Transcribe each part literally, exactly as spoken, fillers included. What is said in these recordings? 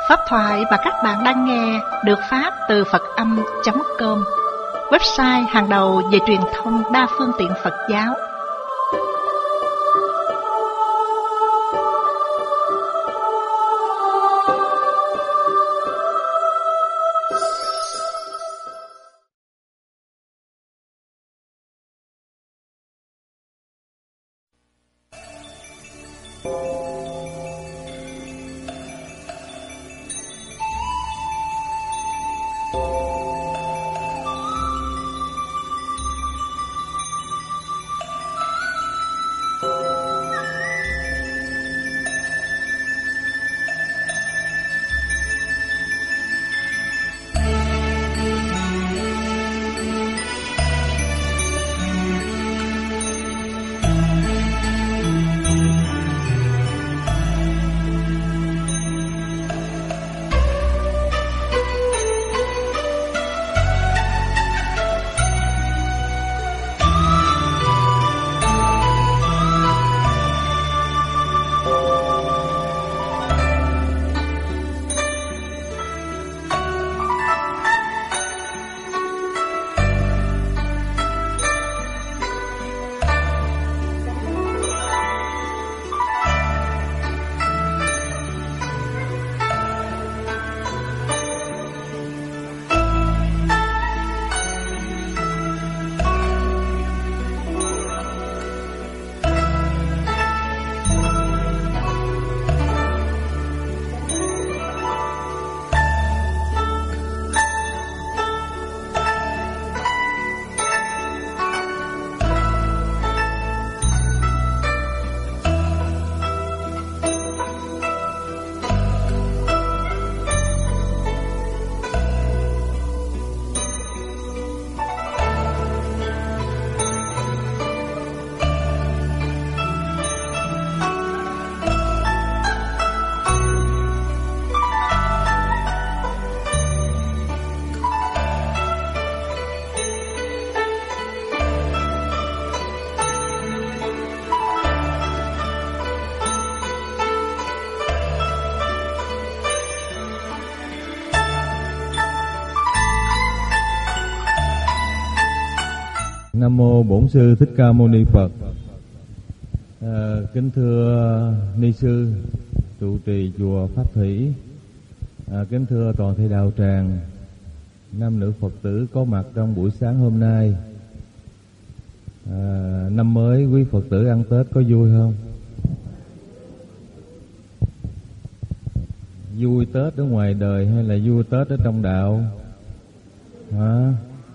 Pháp thoại mà các bạn đang nghe được phát từ Phật Âm chấm com, website hàng đầu về truyền thông đa phương tiện Phật giáo. Nam mô Bổn Sư Thích Ca Mâu Ni Phật. À, kính thưa ni sư trụ trì chùa Pháp Thủy, à, kính thưa toàn thể đạo tràng, nam nữ Phật tử có mặt trong buổi sáng hôm nay. À, năm mới quý Phật tử ăn Tết có vui không? Vui Tết ở ngoài đời hay là vui Tết ở trong đạo? Hả?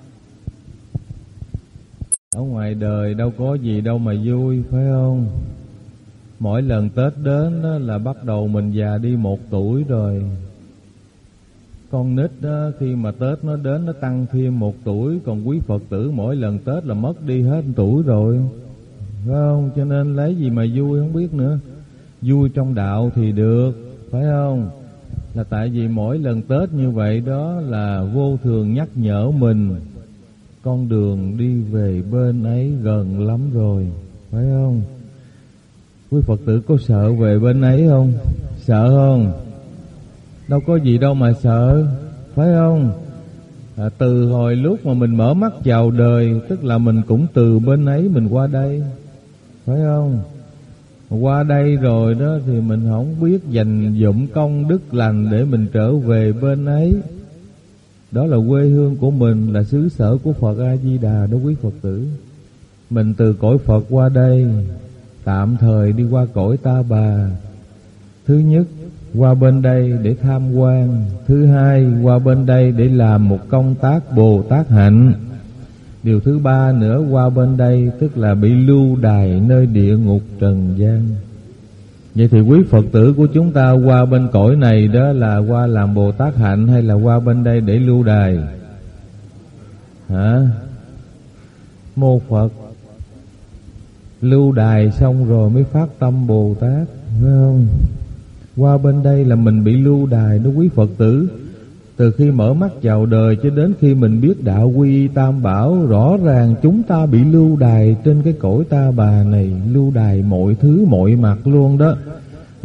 Ở ngoài đời đâu có gì đâu mà vui, phải không? Mỗi lần Tết đến đó là bắt đầu mình già đi một tuổi rồi. Con nít đó, khi mà Tết nó đến nó tăng thêm một tuổi. Còn quý Phật tử mỗi lần Tết là mất đi hết một tuổi rồi, phải không? Cho nên lấy gì mà vui không biết nữa. Vui trong đạo thì được, phải không? Là tại vì mỗi lần Tết như vậy đó là vô thường nhắc nhở mình con đường đi về bên ấy gần lắm rồi, phải không? Quý Phật tử có sợ về bên ấy không? Sợ không? Đâu có gì đâu mà sợ, phải không? À, từ hồi lúc mà mình mở mắt chào đời, tức là mình cũng từ bên ấy mình qua đây, phải không? Qua đây rồi đó thì mình không biết dành dụm công đức lành để mình trở về bên ấy. Đó là quê hương của mình, là xứ sở của Phật A-di-đà đó quý Phật tử. Mình từ cõi Phật qua đây, tạm thời đi qua cõi Ta Bà. Thứ nhất, qua bên đây để tham quan. Thứ hai, qua bên đây để làm một công tác Bồ Tát hạnh. Điều thứ ba nữa, qua bên đây tức là bị lưu đày nơi địa ngục trần gian. Vậy thì quý Phật tử của chúng ta qua bên cõi này đó là qua làm Bồ Tát hạnh hay là qua bên đây để lưu đày? Hả? Mô Phật. Lưu đày xong rồi mới phát tâm Bồ Tát, phải không? Qua bên đây là mình bị lưu đày đó quý Phật tử. Từ khi mở mắt chào đời cho đến khi mình biết đạo quy y tam bảo, rõ ràng chúng ta bị lưu đày trên cái cõi Ta Bà này, lưu đày mọi thứ mọi mặt luôn đó.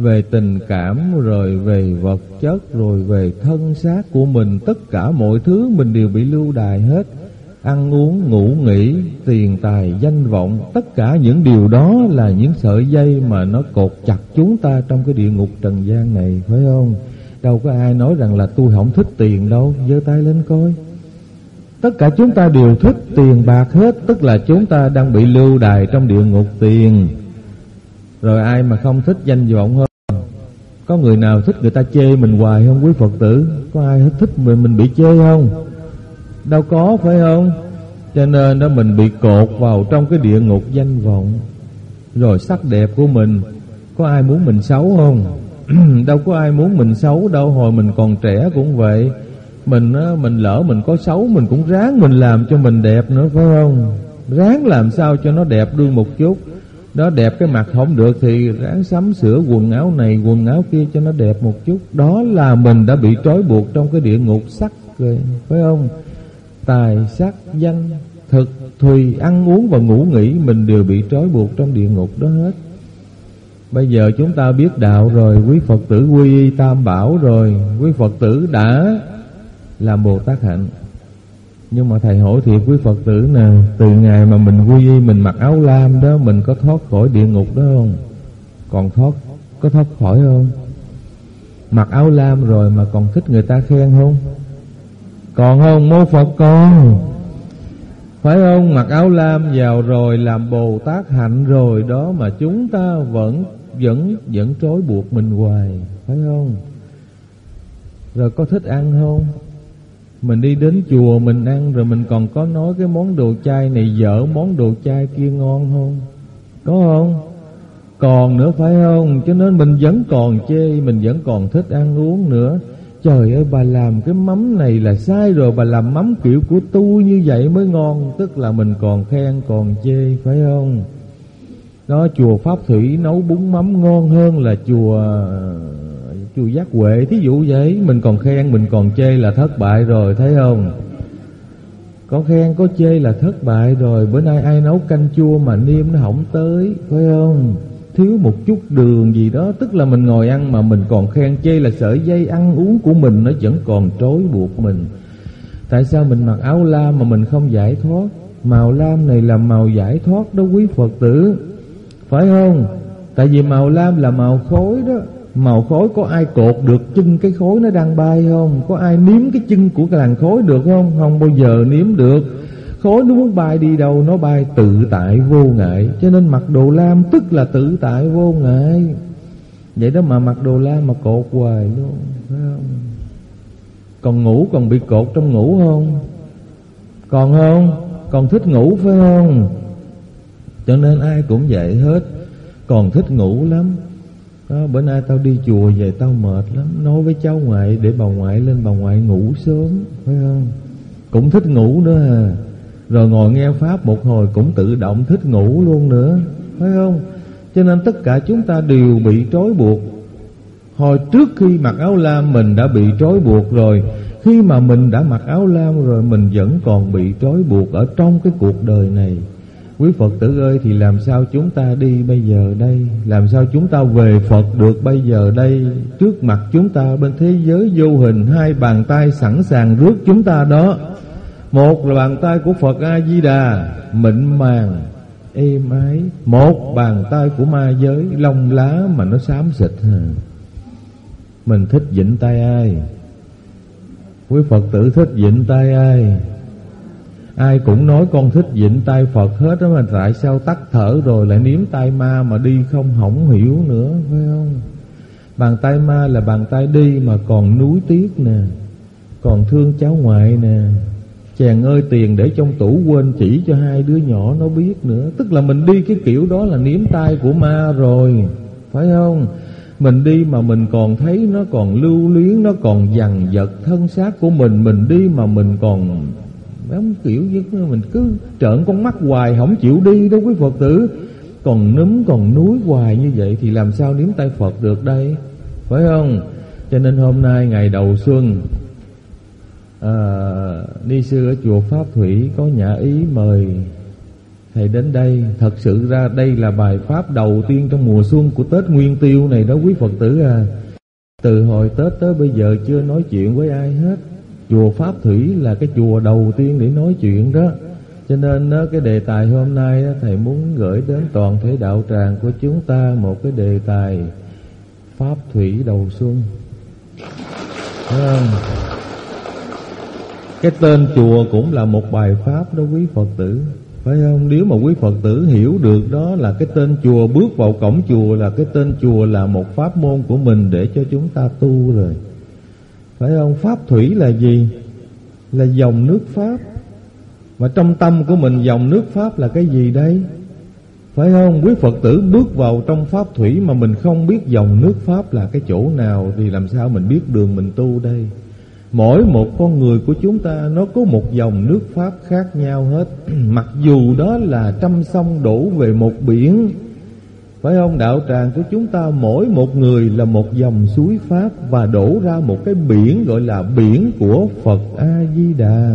về tình cảm, rồi về vật chất, rồi về thân xác của mình. Tất cả mọi thứ mình đều bị lưu đày hết. Ăn uống, ngủ nghỉ, tiền tài, danh vọng, tất cả những điều đó là những sợi dây mà nó cột chặt chúng ta trong cái địa ngục trần gian này, phải không? Đâu có ai nói rằng là tôi không thích tiền đâu, giơ tay lên coi. Tất cả chúng ta đều thích tiền bạc hết, tức là chúng ta đang bị lưu đày trong địa ngục tiền. Rồi ai mà không thích danh vọng hơn? Có người nào thích người ta chê mình hoài không quý Phật tử? Có ai thích mình, mình bị chê không? Đâu có, phải không? Cho nên đó mình bị cột vào trong cái địa ngục danh vọng. Rồi sắc đẹp của mình, có ai muốn mình xấu không? Đâu có ai muốn mình xấu đâu. Hồi mình còn trẻ cũng vậy. Mình mình lỡ mình có xấu, mình cũng ráng mình làm cho mình đẹp nữa, phải không? Ráng làm sao cho nó đẹp đương một chút. Đó, đẹp cái mặt không được thì ráng sắm sửa quần áo này quần áo kia cho nó đẹp một chút. Đó là mình đã bị trói buộc trong cái địa ngục sắc rồi, phải không? Tài, sắc, danh, thực, thùy, ăn uống và ngủ nghỉ, mình đều bị trói buộc trong địa ngục đó hết. Bây giờ chúng ta biết đạo rồi, quý Phật tử quy y Tam Bảo rồi, quý Phật tử đã làm Bồ Tát hạnh. Nhưng mà thầy hỏi thiệt quý Phật tử nè, từ ngày mà mình quy y, mình mặc áo lam đó, mình có thoát khỏi địa ngục đó không? Còn thoát, có thoát khỏi không? Mặc áo lam rồi mà còn thích người ta khen không? Còn không? Mô Phật con, phải không? Mặc áo lam vào rồi, làm Bồ Tát hạnh rồi đó, mà chúng ta vẫn vẫn vẫn trói buộc mình hoài, phải không? Rồi có thích ăn không? Mình đi đến chùa mình ăn rồi mình còn có nói cái món đồ chay này dở, món đồ chay kia ngon không? Có không? Còn nữa, phải không? Cho nên mình vẫn còn chê, mình vẫn còn thích ăn uống nữa. Trời ơi, bà làm cái mắm này là sai rồi, bà làm mắm kiểu của tôi như vậy mới ngon. Tức là mình còn khen, còn chê, phải không? Đó, chùa Pháp Thủy nấu bún mắm ngon hơn là chùa chùa Giác Huệ, thí dụ vậy. Mình còn khen, mình còn chê là thất bại rồi, thấy không? Có khen, có chê là thất bại rồi. Bữa nay ai nấu canh chua mà nêm nó hỏng tới, phải không? Thiếu một chút đường gì đó, tức là mình ngồi ăn mà mình còn khen chê là sợi dây ăn uống của mình nó vẫn còn trói buộc mình. Tại sao mình mặc áo lam mà mình không giải thoát? Màu lam này là màu giải thoát đó quý Phật tử, phải không? Tại vì màu lam là màu khối đó. Màu khối có ai cột được chân cái khối nó đang bay không? Có ai nếm cái chân của cái làn khối được không? Không bao giờ nếm được. Khối nó muốn bay đi đâu nó bay tự tại vô ngại. Cho nên mặc đồ lam tức là tự tại vô ngại. Vậy đó mà mặc đồ lam mà cột hoài luôn, phải không? Còn ngủ còn bị cột trong ngủ không? Còn không? Còn thích ngủ phải không? Cho nên ai cũng vậy hết. Còn thích ngủ lắm đó. Bữa nay tao đi chùa về tao mệt lắm, nói với cháu ngoại để bà ngoại lên bà ngoại ngủ sớm, phải không? Cũng thích ngủ nữa à. Rồi ngồi nghe Pháp một hồi cũng tự động thích ngủ luôn nữa, phải không? Cho nên tất cả chúng ta đều bị trói buộc. Hồi trước khi mặc áo lam mình đã bị trói buộc rồi. Khi mà mình đã mặc áo lam rồi mình vẫn còn bị trói buộc ở trong cái cuộc đời này. Quý Phật tử ơi, thì làm sao chúng ta đi bây giờ đây? Làm sao chúng ta về Phật được bây giờ đây? Trước mặt chúng ta bên thế giới vô hình, hai bàn tay sẵn sàng rước chúng ta đó. Một là bàn tay của Phật A-di-đà mịn màng êm ái, một bàn tay của ma giới lông lá mà nó xám xịt. Mình thích vịnh tay ai? Quý Phật tử thích vịnh tay ai? Ai cũng nói con thích vịnh tay Phật hết đó, mà tại sao tắt thở rồi lại nếm tay ma mà đi không hổng hiểu nữa, phải không? Bàn tay ma là bàn tay đi mà còn nuối tiếc nè, còn thương cháu ngoại nè. Chàng ơi, tiền để trong tủ quên chỉ cho hai đứa nhỏ nó biết nữa. Tức là mình đi cái kiểu đó là nếm tay của ma rồi, phải không? Mình đi mà mình còn thấy nó còn lưu luyến, nó còn dằn vặt thân xác của mình. Mình đi mà mình còn giống kiểu như mình cứ trợn con mắt hoài không chịu đi đó quý Phật tử. Còn núm còn núi hoài như vậy thì làm sao nếm tay Phật được đây, phải không? Cho nên hôm nay ngày đầu xuân, à, ni sư ở chùa Pháp Thủy có nhã ý mời Thầy đến đây, thật sự ra đây là bài pháp đầu tiên trong mùa xuân của Tết Nguyên Tiêu này đó quý Phật tử à. Từ hồi Tết tới bây giờ chưa nói chuyện với ai hết. Chùa Pháp Thủy là cái chùa đầu tiên để nói chuyện đó. Cho nên đó, cái đề tài hôm nay đó, thầy muốn gửi đến toàn thể đạo tràng của chúng ta một cái đề tài Pháp Thủy đầu xuân. Thấy không? Cái tên chùa cũng là một bài pháp đó quý Phật tử, phải không? Nếu mà quý Phật tử hiểu được đó là cái tên chùa, bước vào cổng chùa là cái tên chùa là một pháp môn của mình để cho chúng ta tu rồi, phải không? Pháp thủy là gì? Là dòng nước Pháp. Mà trong tâm của mình dòng nước Pháp là cái gì đây? Phải không? Quý Phật tử bước vào trong Pháp thủy mà mình không biết dòng nước Pháp là cái chỗ nào thì làm sao mình biết đường mình tu đây? Mỗi một con người của chúng ta nó có một dòng nước Pháp khác nhau hết. Mặc dù đó là trăm sông đổ về một biển, phải không? Đạo tràng của chúng ta mỗi một người là một dòng suối Pháp và đổ ra một cái biển gọi là biển của Phật A-di-đà,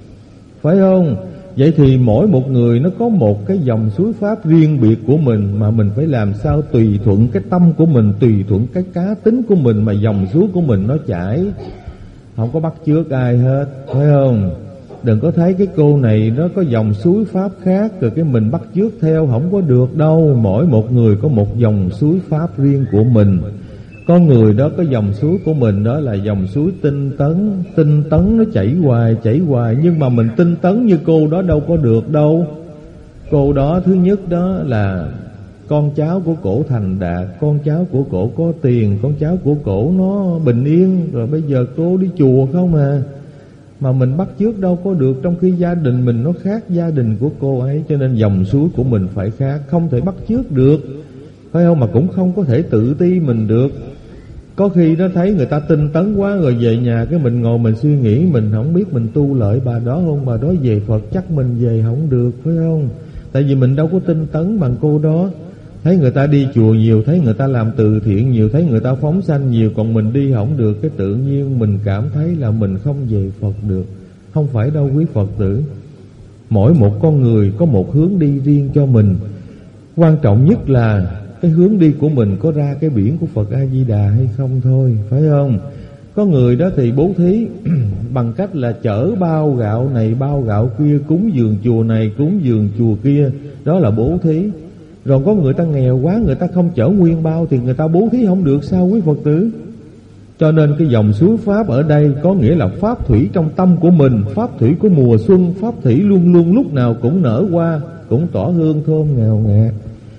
phải không? Vậy thì mỗi một người nó có một cái dòng suối Pháp riêng biệt của mình, mà mình phải làm sao tùy thuận cái tâm của mình, tùy thuận cái cá tính của mình mà dòng suối của mình nó chảy. Không có bắt chước ai hết, phải không? Đừng có thấy cái cô này nó có dòng suối Pháp khác rồi cái mình bắt chước theo, không có được đâu. Mỗi một người có một dòng suối Pháp riêng của mình. Có người đó có dòng suối của mình đó là dòng suối tinh tấn. Tinh tấn nó chảy hoài, chảy hoài. Nhưng mà mình tinh tấn như cô đó đâu có được đâu. Cô đó thứ nhất đó là con cháu của cổ thành đạt, con cháu của cổ có tiền, con cháu của cổ nó bình yên. Rồi bây giờ cô đi chùa không à. Mà mình bắt chước đâu có được, trong khi gia đình mình nó khác gia đình của cô ấy. Cho nên dòng suối của mình phải khác, không thể bắt chước được, phải không? Mà cũng không có thể tự ti mình được. Có khi nó thấy người ta tinh tấn quá rồi về nhà cái mình ngồi mình suy nghĩ, mình không biết mình tu lợi bà đó không, bà đó về Phật chắc mình về không được, phải không? Tại vì mình đâu có tinh tấn bằng cô đó. Thấy người ta đi chùa nhiều, thấy người ta làm từ thiện nhiều, thấy người ta phóng sanh nhiều, còn mình đi không được, cái tự nhiên mình cảm thấy là mình không về Phật được. Không phải đâu quý Phật tử. Mỗi một con người có một hướng đi riêng cho mình. Quan trọng nhất là cái hướng đi của mình có ra cái biển của Phật A-di-đà hay không thôi, phải không? Có người đó thì bố thí bằng cách là chở bao gạo này bao gạo kia, cúng dường chùa này cúng dường chùa kia, đó là bố thí. Rồi có người ta nghèo quá, người ta không chở nguyên bao thì người ta bố thí không được sao quý Phật tử? Cho nên cái dòng suối Pháp ở đây có nghĩa là Pháp thủy trong tâm của mình. Pháp thủy của mùa xuân, Pháp thủy luôn luôn lúc nào cũng nở hoa, cũng tỏa hương thơm ngào ngạt.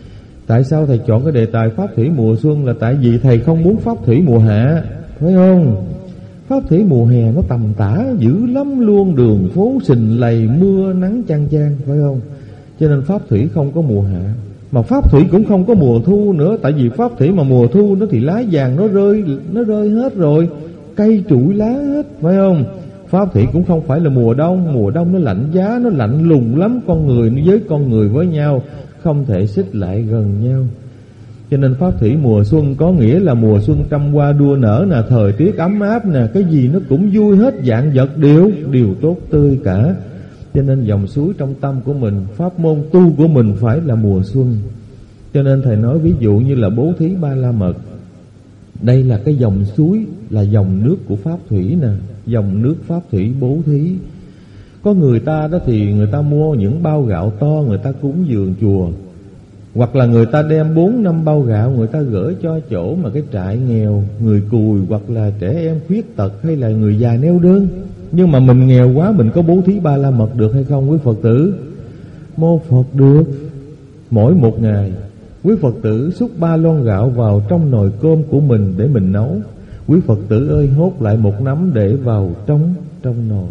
Tại sao thầy chọn cái đề tài Pháp thủy mùa xuân? Là tại vì thầy không muốn Pháp thủy mùa hạ, phải không? Pháp thủy mùa hè nó tầm tã dữ lắm luôn, đường phố sình lầy, mưa nắng chang chang, phải không? Cho nên Pháp thủy không có mùa hạ. Mà Pháp thủy cũng không có mùa thu nữa. Tại vì Pháp thủy mà mùa thu nó thì lá vàng nó rơi, nó rơi hết rồi, cây trụi lá hết, phải không? Pháp thủy cũng không phải là mùa đông. Mùa đông nó lạnh giá, nó lạnh lùng lắm. Con người với con người với nhau không thể xích lại gần nhau. Cho nên Pháp thủy mùa xuân có nghĩa là mùa xuân trăm hoa đua nở nè, thời tiết ấm áp nè, cái gì nó cũng vui hết, dạng vật đều đều tốt tươi cả. Cho nên dòng suối trong tâm của mình, pháp môn tu của mình phải là mùa xuân. Cho nên thầy nói ví dụ như là bố thí ba la mật. Đây là cái dòng suối, là dòng nước của Pháp thủy nè, dòng nước Pháp thủy bố thí. Có người ta đó thì người ta mua những bao gạo to, người ta cúng dường chùa. Hoặc là người ta đem bốn năm bao gạo, người ta gửi cho chỗ mà cái trại nghèo, người cùi, hoặc là trẻ em khuyết tật, hay là người già neo đơn. Nhưng mà mình nghèo quá, mình có bố thí ba la mật được hay không quý Phật tử? Mô Phật được. Mỗi một ngày quý Phật tử xúc ba lon gạo vào trong nồi cơm của mình để mình nấu. Quý Phật tử ơi, hốt lại một nắm để vào trong trong nồi.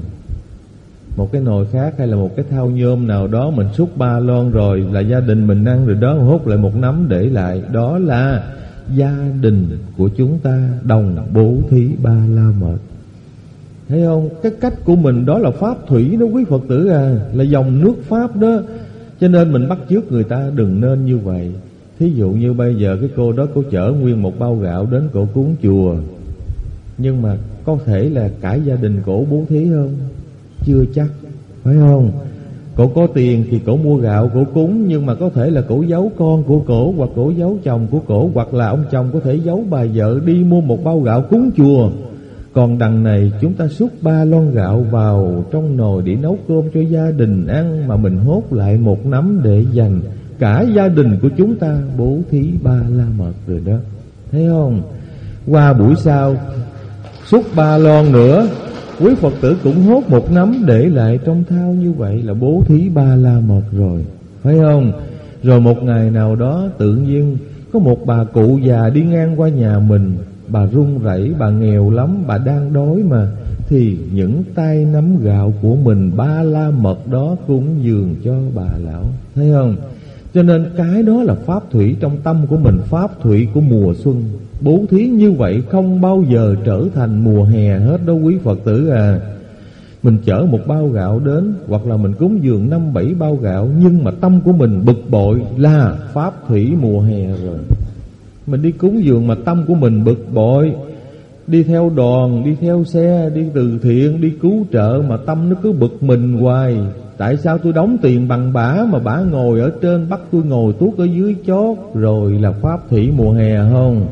Một cái nồi khác hay là một cái thau nhôm nào đó, mình xúc ba lon rồi là gia đình mình ăn rồi đó, hốt lại một nắm để lại. Đó là gia đình của chúng ta đồng bố thí ba la mật. Thấy không? Cái cách của mình đó là Pháp thủy đó quý Phật tử à, là dòng nước Pháp đó. Cho nên mình bắt chước người ta đừng nên như vậy. Thí dụ như bây giờ cái cô đó cô chở nguyên một bao gạo đến cổ cúng chùa, nhưng mà có thể là cả gia đình cổ bố thí không? Chưa chắc, phải không? Cổ có tiền thì cổ mua gạo cổ cúng, nhưng mà có thể là cổ giấu con của cổ, hoặc cổ giấu chồng của cổ, hoặc là ông chồng có thể giấu bà vợ đi mua một bao gạo cúng chùa. Còn đằng này chúng ta xúc ba lon gạo vào trong nồi để nấu cơm cho gia đình ăn, mà mình hốt lại một nắm để dành cả gia đình của chúng ta bố thí ba la mật rồi đó. Thấy không? Qua buổi sau xúc ba lon nữa, quý Phật tử cũng hốt một nắm để lại trong thau, như vậy là bố thí ba la mật rồi. Phải không? Rồi một ngày nào đó tự nhiên có một bà cụ già đi ngang qua nhà mình. Bà run rẩy, bà nghèo lắm, bà đang đói mà. Thì những tay nắm gạo của mình ba la mật đó cúng dường cho bà lão. Thấy không? Cho nên cái đó là pháp thủy trong tâm của mình, pháp thủy của mùa xuân. Bố thí như vậy không bao giờ trở thành mùa hè hết đó quý Phật tử à. Mình chở một bao gạo đến, hoặc là mình cúng dường năm bảy bao gạo, nhưng mà tâm của mình bực bội là pháp thủy mùa hè rồi. Mình đi cúng dường mà tâm của mình bực bội, đi theo đoàn, đi theo xe, đi từ thiện, đi cứu trợ mà tâm nó cứ bực mình hoài. Tại sao tôi đóng tiền bằng bả mà bả ngồi ở trên, bắt tôi ngồi tuốt ở dưới chót? Rồi là pháp thủy mùa hè không?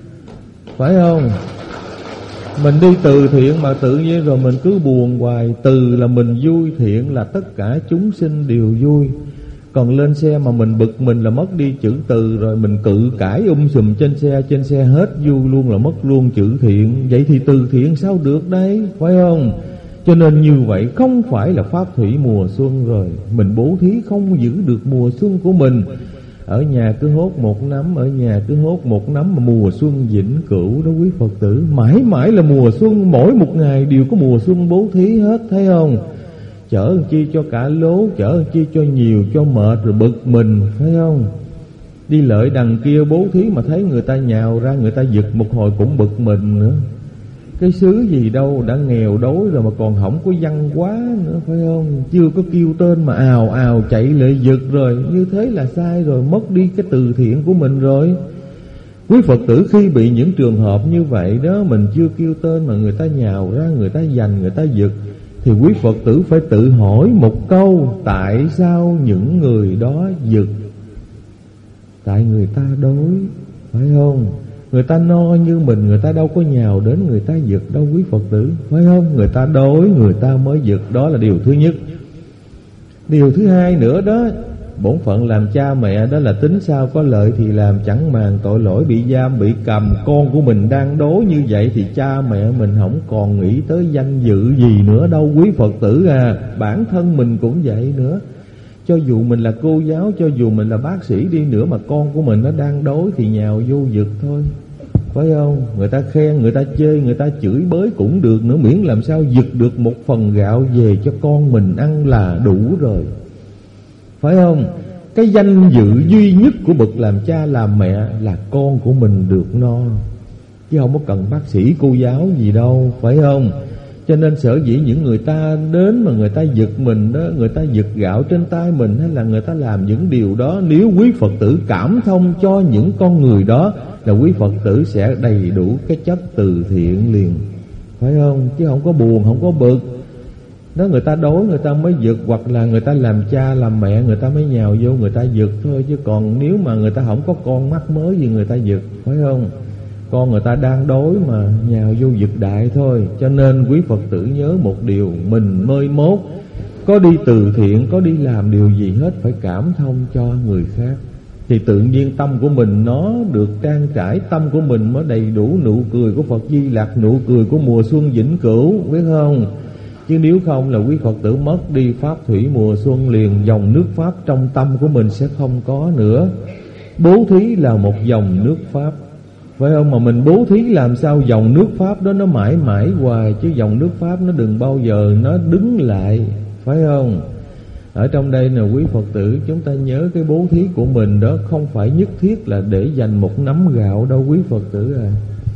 Phải không? Mình đi từ thiện mà tự nhiên rồi mình cứ buồn hoài. Từ là mình vui, thiện là tất cả chúng sinh đều vui. Còn lên xe mà mình bực mình là mất đi chữ từ, rồi mình cự cãi um sùm trên xe, trên xe hết vui luôn là mất luôn chữ thiện. Vậy thì từ thiện sao được đấy? Phải không? Cho nên như vậy không phải là pháp thủy mùa xuân rồi. Mình bố thí không giữ được mùa xuân của mình. Ở nhà cứ hốt một nắm, ở nhà cứ hốt một nắm, mà mùa xuân vĩnh cửu đó quý Phật tử. Mãi mãi là mùa xuân, mỗi một ngày đều có mùa xuân bố thí hết. Thấy không? Chở làm chi cho cả lố, chở làm chi cho nhiều, cho mệt rồi bực mình. Thấy không? Đi lợi đằng kia bố thí mà thấy người ta nhào ra, người ta giật một hồi cũng bực mình nữa. Cái xứ gì đâu, đã nghèo đói rồi mà còn không có văn hóa nữa, phải không? Chưa có kêu tên mà ào ào chạy lại giật rồi. Như thế là sai rồi, mất đi cái từ thiện của mình rồi. Quý Phật tử khi bị những trường hợp như vậy đó, mình chưa kêu tên mà người ta nhào ra, người ta giành, người ta giật, thì quý Phật tử phải tự hỏi một câu: tại sao những người đó giật? Tại người ta đói, phải không? Người ta no như mình, người ta đâu có nhào đến người ta giật đâu quý Phật tử, phải không? Người ta đói, người ta mới giật. Đó là điều thứ nhất. Điều thứ hai nữa đó, bổn phận làm cha mẹ đó là tính sao có lợi thì làm, chẳng màng tội lỗi bị giam, bị cầm. Con của mình đang đói như vậy thì cha mẹ mình không còn nghĩ tới danh dự gì nữa đâu quý Phật tử à. Bản thân mình cũng vậy nữa. Cho dù mình là cô giáo, cho dù mình là bác sĩ đi nữa, mà con của mình nó đang đói thì nhào vô giật thôi, phải không? Người ta khen, người ta chê, người ta chửi bới cũng được nữa, miễn làm sao giật được một phần gạo về cho con mình ăn là đủ rồi, phải không? Cái danh dự duy nhất của bậc làm cha làm mẹ là con của mình được no, chứ không có cần bác sĩ cô giáo gì đâu, phải không? Cho nên sở dĩ những người ta đến mà người ta giật mình đó, người ta giật gạo trên tay mình, hay là người ta làm những điều đó, nếu quý Phật tử cảm thông cho những con người đó là quý Phật tử sẽ đầy đủ cái chất từ thiện liền, phải không? Chứ không có buồn, không có bực. Đó, người ta đói người ta mới giật, hoặc là người ta làm cha làm mẹ người ta mới nhào vô người ta giật thôi. Chứ còn nếu mà người ta không có con mắc mới gì người ta giật, phải không? Con người ta đang đói mà nhào vô giật đại thôi. Cho nên quý Phật tử nhớ một điều, mình mới mốt có đi từ thiện, có đi làm điều gì hết, phải cảm thông cho người khác, thì tự nhiên tâm của mình nó được trang trải, tâm của mình mới đầy đủ nụ cười của Phật Di Lặc, nụ cười của mùa xuân vĩnh cửu, biết không? Chứ nếu không là quý Phật tử mất đi pháp thủy mùa xuân liền, dòng nước pháp trong tâm của mình sẽ không có nữa. Bố thí là một dòng nước pháp, phải không? Mà mình bố thí làm sao dòng nước pháp đó nó mãi mãi hoài, chứ dòng nước pháp nó đừng bao giờ nó đứng lại, phải không? Ở trong đây nè quý Phật tử, chúng ta nhớ cái bố thí của mình đó không phải nhất thiết là để dành một nắm gạo đâu quý Phật tử à.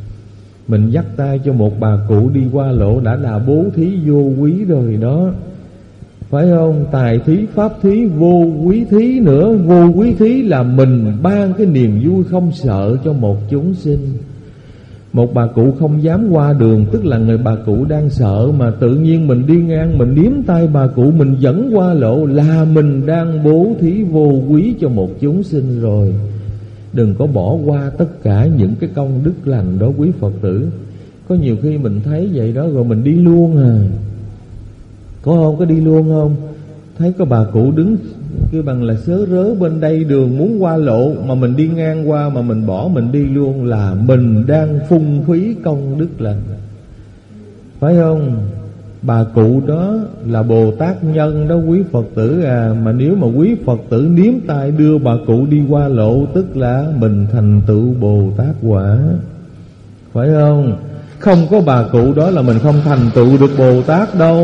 Mình dắt tay cho một bà cụ đi qua lộ đã là bố thí vô quý rồi đó, phải không? Tài thí, pháp thí, vô quý thí nữa. Vô quý thí là mình ban cái niềm vui không sợ cho một chúng sinh. Một bà cụ không dám qua đường, tức là người bà cụ đang sợ, mà tự nhiên mình đi ngang, mình điếm tay bà cụ, mình dẫn qua lộ, là mình đang bố thí vô quý cho một chúng sinh rồi. Đừng có bỏ qua tất cả những cái công đức lành đó quý Phật tử. Có nhiều khi mình thấy vậy đó rồi mình đi luôn à. Có không? Có đi luôn không? Thấy có bà cụ đứng kêu bằng là sớ rớ bên đây đường muốn qua lộ, mà mình đi ngang qua mà mình bỏ mình đi luôn, là mình đang phung phí công đức lành, phải không? Bà cụ đó là Bồ Tát nhân đó quý Phật tử à. Mà nếu mà quý Phật tử niếm tay đưa bà cụ đi qua lộ, tức là mình thành tựu Bồ Tát quả, phải không? Không có bà cụ đó là mình không thành tựu được Bồ Tát đâu.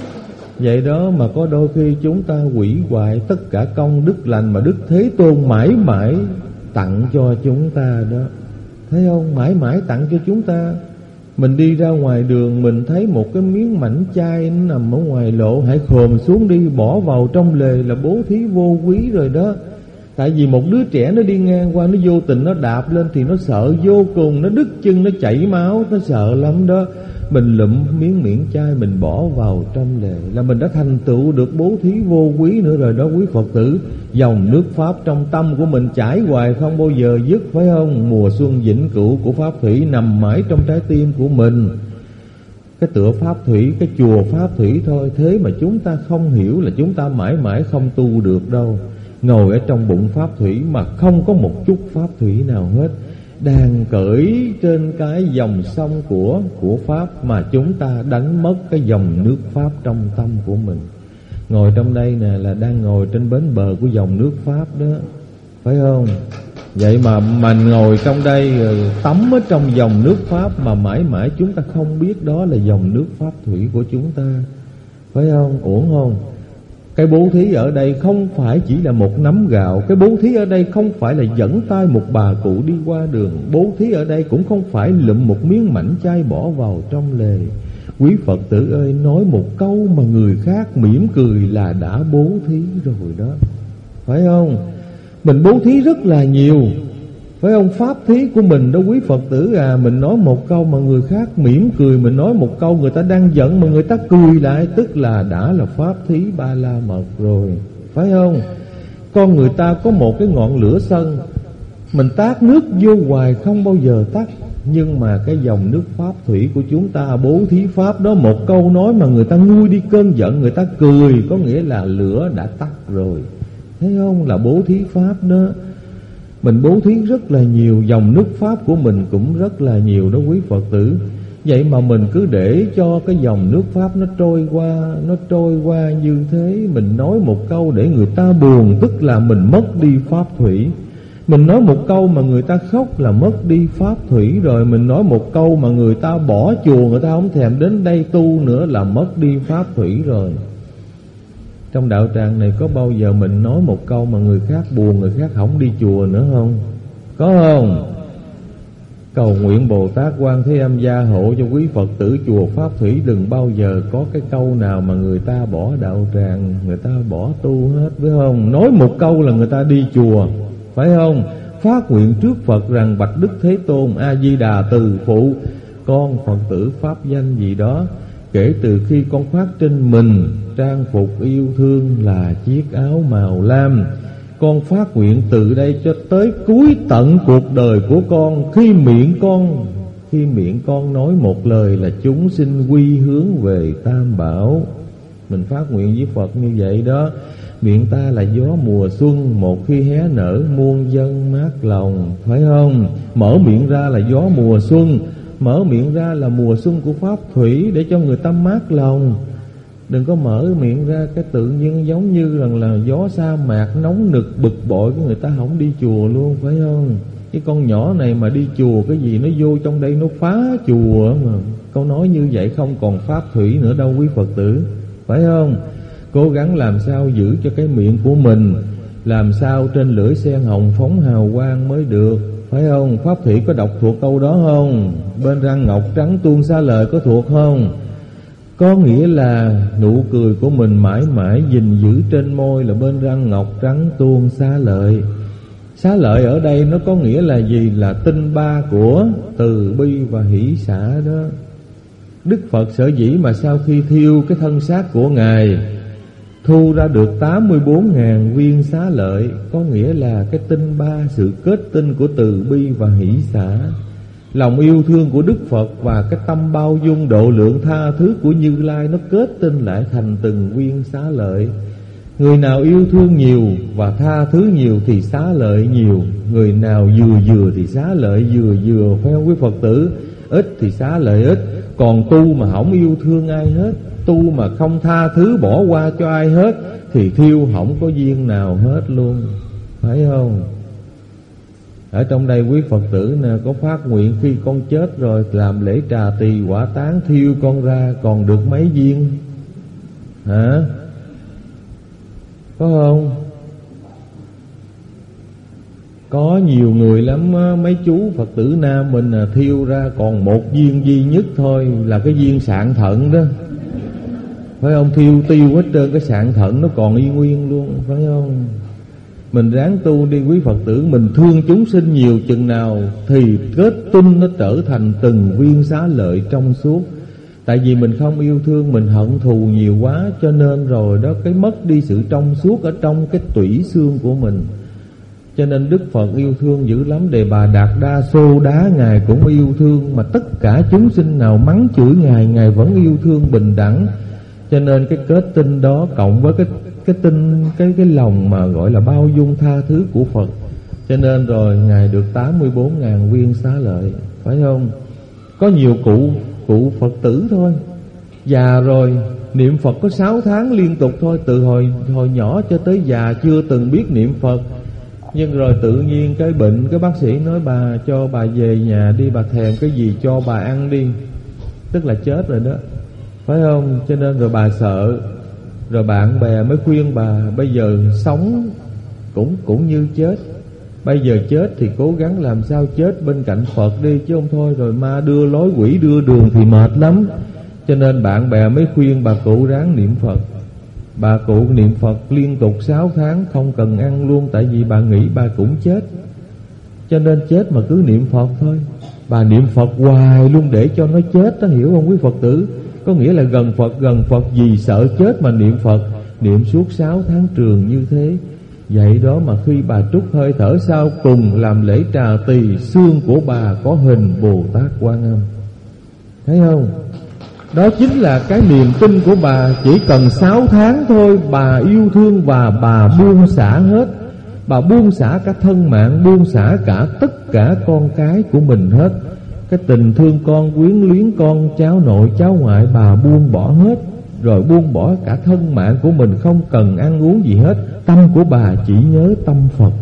Vậy đó mà có đôi khi chúng ta hủy hoại tất cả công đức lành mà Đức Thế Tôn mãi mãi tặng cho chúng ta đó, thấy không? Mãi mãi tặng cho chúng ta. Mình đi ra ngoài đường, mình thấy một cái miếng mảnh chai nó nằm ở ngoài lộ, hãy khom xuống đi, bỏ vào trong lề là bố thí vô quý rồi đó. Tại vì một đứa trẻ nó đi ngang qua, nó vô tình nó đạp lên thì nó sợ vô cùng, nó đứt chân, nó chảy máu, nó sợ lắm đó. Mình lụm miếng miệng chai mình bỏ vào trong lề là mình đã thành tựu được bố thí vô quý nữa rồi đó quý Phật tử. Dòng nước Pháp trong tâm của mình chảy hoài không bao giờ dứt, phải không? Mùa xuân vĩnh cửu của Pháp Thủy nằm mãi trong trái tim của mình. Cái tựa Pháp Thủy, cái chùa Pháp Thủy thôi. Thế mà chúng ta không hiểu là chúng ta mãi mãi không tu được đâu. Ngồi ở trong bụng Pháp Thủy mà không có một chút Pháp Thủy nào hết, đang cởi trên cái dòng sông của của Pháp mà chúng ta đánh mất cái dòng nước Pháp trong tâm của mình. Ngồi trong đây nè là đang ngồi trên bến bờ của dòng nước Pháp đó, phải không? Vậy mà mình ngồi trong đây tắm ở trong dòng nước Pháp mà mãi mãi chúng ta không biết đó là dòng nước Pháp Thủy của chúng ta, phải không? Ổn không? Cái bố thí ở đây không phải chỉ là một nắm gạo. Cái bố thí ở đây không phải là dẫn tay một bà cụ đi qua đường. Bố thí ở đây cũng không phải lụm một miếng mảnh chai bỏ vào trong lề. Quý Phật tử ơi, nói một câu mà người khác mỉm cười là đã bố thí rồi đó, phải không? Mình bố thí rất là nhiều, phải không? Pháp thí của mình đó quý Phật tử à. Mình nói một câu mà người khác mỉm cười, mình nói một câu người ta đang giận mà người ta cười lại, tức là đã là pháp thí ba la mật rồi, phải không? Con người ta có một cái ngọn lửa sân, mình tát nước vô hoài không bao giờ tắt. Nhưng mà cái dòng nước Pháp Thủy của chúng ta bố thí Pháp đó, một câu nói mà người ta nguôi đi cơn giận, người ta cười, có nghĩa là lửa đã tắt rồi, thấy không? Là bố thí Pháp đó. Mình bố thí rất là nhiều, dòng nước Pháp của mình cũng rất là nhiều đó quý Phật tử. Vậy mà mình cứ để cho cái dòng nước Pháp nó trôi qua, nó trôi qua như thế. Mình nói một câu để người ta buồn, tức là mình mất đi Pháp Thủy. Mình nói một câu mà người ta khóc là mất đi Pháp Thủy rồi. Mình nói một câu mà người ta bỏ chùa, người ta không thèm đến đây tu nữa là mất đi Pháp Thủy rồi. Trong đạo tràng này có bao giờ mình nói một câu mà người khác buồn, người khác không đi chùa nữa không? Có không? Cầu nguyện Bồ Tát Quan Thế Âm gia hộ cho quý Phật tử chùa Pháp Thủy đừng bao giờ có cái câu nào mà người ta bỏ đạo tràng, người ta bỏ tu hết, phải không? Nói một câu là người ta đi chùa, phải không? Phát nguyện trước Phật rằng bạch Đức Thế Tôn A Di Đà từ phụ con Phật tử pháp danh gì đó, kể từ khi con khoác trên mình trang phục yêu thương là chiếc áo màu lam, con phát nguyện từ đây cho tới cuối tận cuộc đời của con, khi miệng con khi miệng con nói một lời là chúng sinh quy hướng về Tam Bảo. Mình phát nguyện với Phật như vậy đó. Miệng ta là gió mùa xuân, một khi hé nở muôn dân mát lòng, phải không? Mở miệng ra là gió mùa xuân, mở miệng ra là mùa xuân của Pháp Thủy để cho người ta mát lòng. Đừng có mở miệng ra cái tự nhiên giống như rằng là gió sa mạc nóng nực bực bội của người ta không đi chùa luôn, phải không? Cái con nhỏ này mà đi chùa cái gì nó vô trong đây nó phá chùa mà. Câu nói như vậy không còn Pháp Thủy nữa đâu quý Phật tử, phải không? Cố gắng làm sao giữ cho cái miệng của mình, làm sao trên lưỡi sen hồng phóng hào quang mới được, phải không? Pháp Thủy có đọc thuộc câu đó không? Bên răng ngọc trắng tuôn xa lời có thuộc không? Có nghĩa là nụ cười của mình mãi mãi gìn giữ trên môi là bên răng ngọc trắng tuôn xá lợi. Xá lợi ở đây nó có nghĩa là gì? Là tinh ba của từ bi và hỷ xả đó. Đức Phật sở dĩ mà sau khi thiêu cái thân xác của Ngài thu ra được tám mươi bốn ngàn viên xá lợi, có nghĩa là cái tinh ba, sự kết tinh của từ bi và hỷ xả, lòng yêu thương của Đức Phật và cái tâm bao dung độ lượng tha thứ của Như Lai, nó kết tinh lại thành từng viên xá lợi. Người nào yêu thương nhiều và tha thứ nhiều thì xá lợi nhiều, người nào vừa vừa thì xá lợi vừa vừa, phải không quý Phật tử? Ít thì xá lợi ít. Còn tu mà không yêu thương ai hết, tu mà không tha thứ bỏ qua cho ai hết, thì thiêu không có duyên nào hết luôn, phải không? Ở trong đây quý Phật tử nè, có phát nguyện khi con chết rồi làm lễ trà tỳ quả táng thiêu con ra còn được mấy viên? Hả? Có không? Có nhiều người lắm, mấy chú Phật tử nam mình à, thiêu ra còn một viên duy nhất thôi, là cái viên sạn thận đó, phải không? Thiêu tiêu hết trơn, cái sạn thận nó còn y nguyên luôn, phải không? Mình ráng tu đi quý Phật tử, mình thương chúng sinh nhiều chừng nào thì kết tinh nó trở thành từng viên xá lợi trong suốt. Tại vì mình không yêu thương, mình hận thù nhiều quá, cho nên rồi đó, cái mất đi sự trong suốt ở trong cái tủy xương của mình. Cho nên Đức Phật yêu thương dữ lắm. Đề Bà Đạt Đa Xô Đá Ngài cũng yêu thương, mà tất cả chúng sinh nào mắng chửi Ngài, Ngài vẫn yêu thương bình đẳng. Cho nên cái kết tinh đó cộng với cái cái tinh cái cái lòng mà gọi là bao dung tha thứ của Phật, cho nên rồi Ngài được tám mươi bốn ngàn viên xá lợi, phải không? Có nhiều cụ cụ Phật tử thôi, già rồi niệm Phật có sáu tháng liên tục thôi, từ hồi hồi nhỏ cho tới già chưa từng biết niệm Phật. Nhưng rồi tự nhiên cái bệnh, cái bác sĩ nói bà cho bà về nhà đi, bà thèm cái gì cho bà ăn đi, tức là chết rồi đó, phải không? Cho nên rồi bà sợ, rồi bạn bè mới khuyên bà bây giờ sống cũng cũng như chết, bây giờ chết thì cố gắng làm sao chết bên cạnh Phật đi, chứ không thôi rồi ma đưa lối, quỷ đưa đường thì mệt lắm. Cho nên bạn bè mới khuyên bà cụ ráng niệm Phật. Bà cụ niệm Phật liên tục sáu tháng không cần ăn luôn, tại vì bà nghĩ bà cũng chết, cho nên chết mà cứ niệm Phật thôi. Bà niệm Phật hoài luôn để cho nó chết đó, hiểu không quý Phật tử? Có nghĩa là gần Phật gần Phật vì sợ chết mà niệm Phật, niệm suốt sáu tháng trường như thế. Vậy đó mà khi bà trút hơi thở sau cùng làm lễ trà tỳ, xương của bà có hình Bồ Tát Quan Âm, thấy không? Đó chính là cái niềm tin của bà. Chỉ cần sáu tháng thôi, bà yêu thương và bà buông xả hết. Bà buông xả cả thân mạng, buông xả cả tất cả con cái của mình hết. Cái tình thương con, quyến luyến con, cháu nội, cháu ngoại bà buông bỏ hết. Rồi buông bỏ cả thân mạng của mình, không cần ăn uống gì hết. Tâm của bà chỉ nhớ tâm Phật.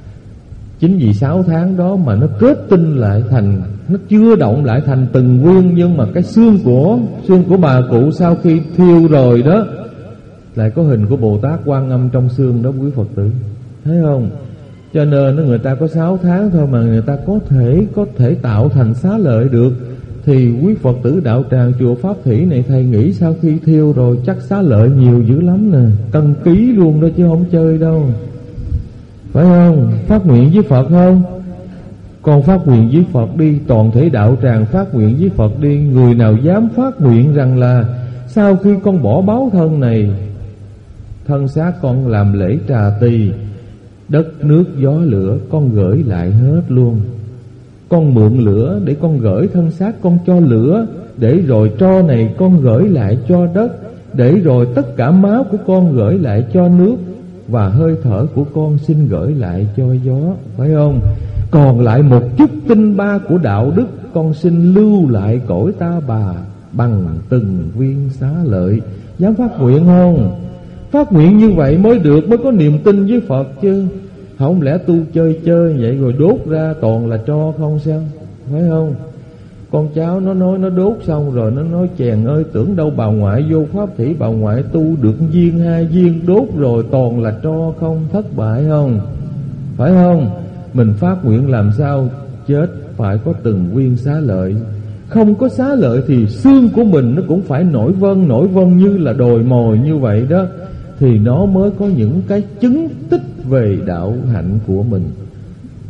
Chính vì sáu tháng đó mà nó kết tinh lại thành, nó chưa động lại thành từng viên. Nhưng mà cái xương của xương của bà cụ sau khi thiêu rồi đó, lại có hình của Bồ Tát Quan Âm trong xương đó quý Phật tử, thấy không? Cho nên nó người ta có sáu tháng thôi mà người ta có thể có thể tạo thành xá lợi được. Thì quý Phật tử đạo tràng chùa Pháp Thủy này, thầy nghĩ sau khi thiêu rồi chắc xá lợi nhiều dữ lắm nè, cân ký luôn đó chứ không chơi đâu, phải không? Phát nguyện với Phật không? Con phát nguyện với Phật đi, toàn thể đạo tràng phát nguyện với Phật đi. Người nào dám phát nguyện rằng là sau khi con bỏ báo thân này, thân xác con làm lễ trà tỳ, đất nước gió lửa con gửi lại hết luôn. Con mượn lửa để con gửi thân xác con cho lửa, để rồi tro này con gửi lại cho đất, để rồi tất cả máu của con gửi lại cho nước, và hơi thở của con xin gửi lại cho gió, phải không? Còn lại một chút tinh ba của đạo đức, con xin lưu lại cõi ta bà bằng từng viên xá lợi. Dám phát nguyện không? Phát nguyện như vậy mới được, mới có niềm tin với Phật chứ. Không lẽ tu chơi chơi vậy rồi đốt ra toàn là tro không sao, phải không? Con cháu nó nói nó đốt xong rồi nó nói chèn ơi, tưởng đâu bà ngoại vô Pháp Thủy, bà ngoại tu được viên hai viên, đốt rồi toàn là tro không, thất bại không? Phải không? Mình phát nguyện làm sao chết phải có từng viên xá lợi. Không có xá lợi thì xương của mình nó cũng phải nổi vân, nổi vân như là đồi mồi như vậy đó, thì nó mới có những cái chứng tích về đạo hạnh của mình.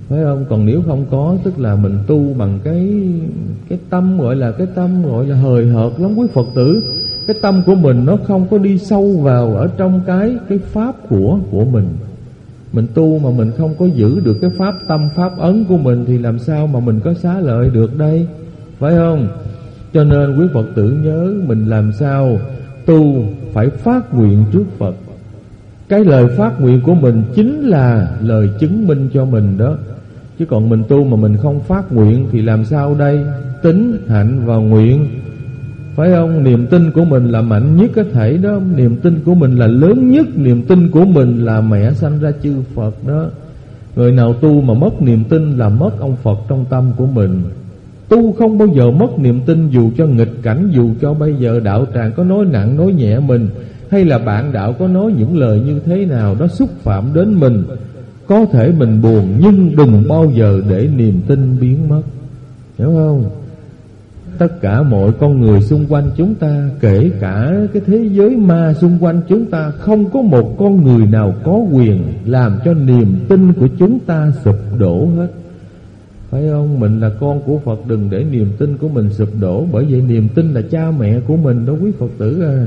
phải không? Còn nếu không có, tức là mình tu bằng cái cái tâm gọi là cái tâm gọi là hời hợt lắm quý Phật tử. Cái tâm của mình nó không có đi sâu vào ở trong cái cái pháp của của mình. Mình tu mà mình không có giữ được cái pháp tâm pháp ấn của mình thì làm sao mà mình có xá lợi được đây, phải không? Cho nên quý Phật tử nhớ mình làm sao tu phải phát nguyện trước Phật. Cái lời phát nguyện của mình chính là lời chứng minh cho mình đó. Chứ còn mình tu mà mình không phát nguyện thì làm sao đây? Tín, hạnh và nguyện, phải không? Niềm tin của mình là mạnh nhất có thể đó. Niềm tin của mình là lớn nhất. Niềm tin của mình là mẹ sanh ra chư Phật đó. Người nào tu mà mất niềm tin là mất ông Phật trong tâm của mình. Tu không bao giờ mất niềm tin, dù cho nghịch cảnh, dù cho bây giờ đạo tràng có nói nặng nói nhẹ mình, hay là bạn đạo có nói những lời như thế nào đó xúc phạm đến mình. Có thể mình buồn, nhưng đừng bao giờ để niềm tin biến mất, hiểu không? Tất cả mọi con người xung quanh chúng ta, kể cả cái thế giới ma xung quanh chúng ta, không có một con người nào có quyền làm cho niềm tin của chúng ta sụp đổ hết, phải không? Mình là con của Phật, đừng để niềm tin của mình sụp đổ. Bởi vậy niềm tin là cha mẹ của mình đó quý Phật tử à.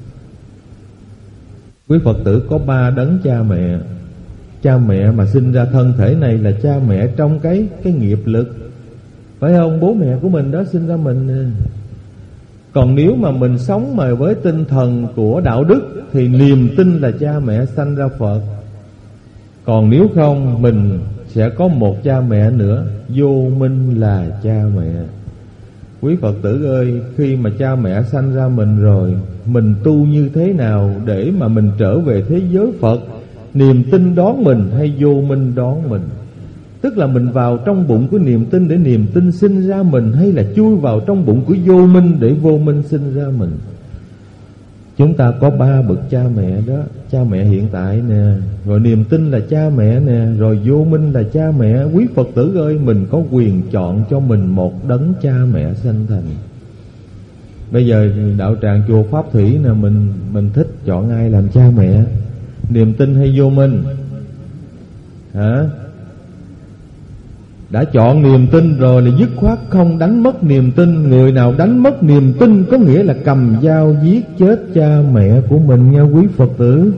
Quý Phật tử có ba đấng cha mẹ. Cha mẹ mà sinh ra thân thể này là cha mẹ trong cái cái nghiệp lực, phải không? Bố mẹ của mình đó sinh ra mình. Còn nếu mà mình sống mà với tinh thần của đạo đức thì niềm tin là cha mẹ sanh ra Phật. Còn nếu không, mình sẽ có một cha mẹ nữa, vô minh là cha mẹ. Quý Phật tử ơi, khi mà cha mẹ sanh ra mình rồi, mình tu như thế nào để mà mình trở về thế giới Phật? Niềm tin đón mình hay vô minh đón mình? Tức là mình vào trong bụng của niềm tin để niềm tin sinh ra mình, hay là chui vào trong bụng của vô minh để vô minh sinh ra mình? Chúng ta có ba bậc cha mẹ đó. Cha mẹ hiện tại nè, rồi niềm tin là cha mẹ nè, rồi vô minh là cha mẹ. Quý Phật tử ơi, mình có quyền chọn cho mình một đấng cha mẹ sanh thành. Bây giờ đạo tràng chùa Pháp Thủy nè, mình mình thích chọn ai làm cha mẹ? Niềm tin hay vô minh? Hả? Đã chọn niềm tin rồi là dứt khoát không đánh mất niềm tin. Người nào đánh mất niềm tin có nghĩa là cầm dao giết chết cha mẹ của mình nha quý Phật tử.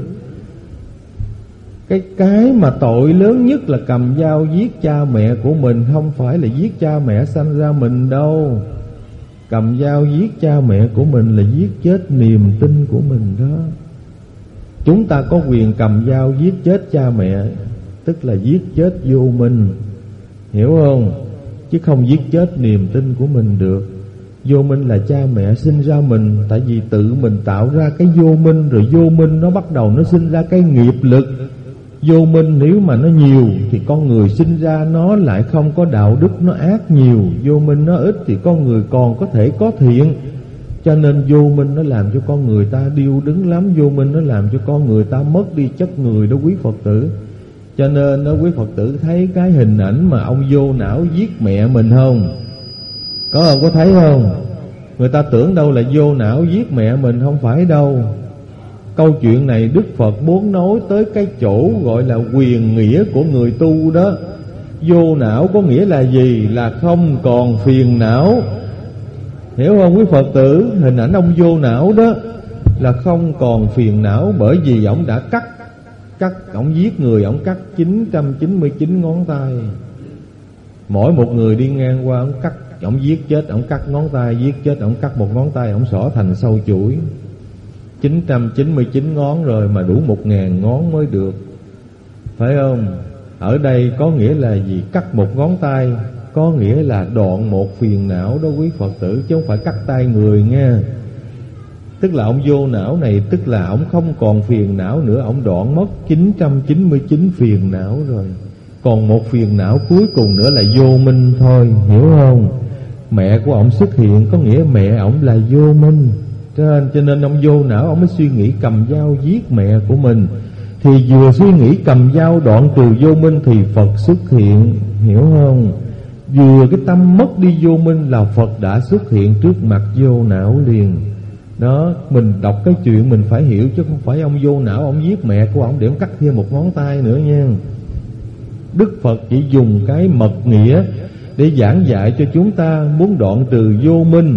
Cái cái mà tội lớn nhất là cầm dao giết cha mẹ của mình, không phải là giết cha mẹ sanh ra mình đâu. Cầm dao giết cha mẹ của mình là giết chết niềm tin của mình đó. Chúng ta có quyền cầm dao giết chết cha mẹ, tức là giết chết vô minh, hiểu không? Chứ không giết chết niềm tin của mình được. Vô minh là cha mẹ sinh ra mình, tại vì tự mình tạo ra cái vô minh, rồi vô minh nó bắt đầu nó sinh ra cái nghiệp lực. Vô minh nếu mà nó nhiều thì con người sinh ra nó lại không có đạo đức, nó ác nhiều. Vô minh nó ít thì con người còn có thể có thiện. Cho nên vô minh nó làm cho con người ta điêu đứng lắm. Vô minh nó làm cho con người ta mất đi chất người đó quý Phật tử. Cho nên đó quý Phật tử thấy cái hình ảnh mà ông vô não giết mẹ mình không? Có không? Có thấy không? Người ta tưởng đâu là vô não giết mẹ mình, không phải đâu. Câu chuyện này Đức Phật muốn nói tới cái chỗ gọi là quyền nghĩa của người tu đó. Vô não có nghĩa là gì? Là không còn phiền não. Hiểu không quý Phật tử? Hình ảnh ông vô não đó là không còn phiền não, bởi vì ông đã cắt Cắt, ông giết người, ông cắt chín trăm chín mươi chín ngón tay. Mỗi một người đi ngang qua, ông cắt, ông giết chết, ông cắt ngón tay, giết chết, ông cắt một ngón tay, ông xỏ thành sâu chuỗi. chín trăm chín mươi chín ngón rồi mà đủ một ngàn ngón mới được, phải không? Ở đây có nghĩa là gì? Cắt một ngón tay có nghĩa là đoạn một phiền não đó quý Phật tử, chứ không phải cắt tay người nha. Tức là ông vô não này, tức là ông không còn phiền não nữa, ông đoạn mất chín trăm chín mươi chín phiền não rồi. Còn một phiền não cuối cùng nữa là vô minh thôi, hiểu không? Mẹ của ông xuất hiện có nghĩa mẹ ông là vô minh. Cho nên, cho nên ông vô não, ông mới suy nghĩ cầm dao giết mẹ của mình. Thì vừa suy nghĩ cầm dao đoạn trừ vô minh thì Phật xuất hiện, hiểu không? Vừa cái tâm mất đi vô minh là Phật đã xuất hiện trước mặt vô não liền. Đó, mình đọc cái chuyện mình phải hiểu, chứ không phải ông vô não ông giết mẹ của ông để ông cắt thêm một ngón tay nữa nha. Đức Phật chỉ dùng cái mật nghĩa để giảng dạy cho chúng ta muốn đoạn trừ vô minh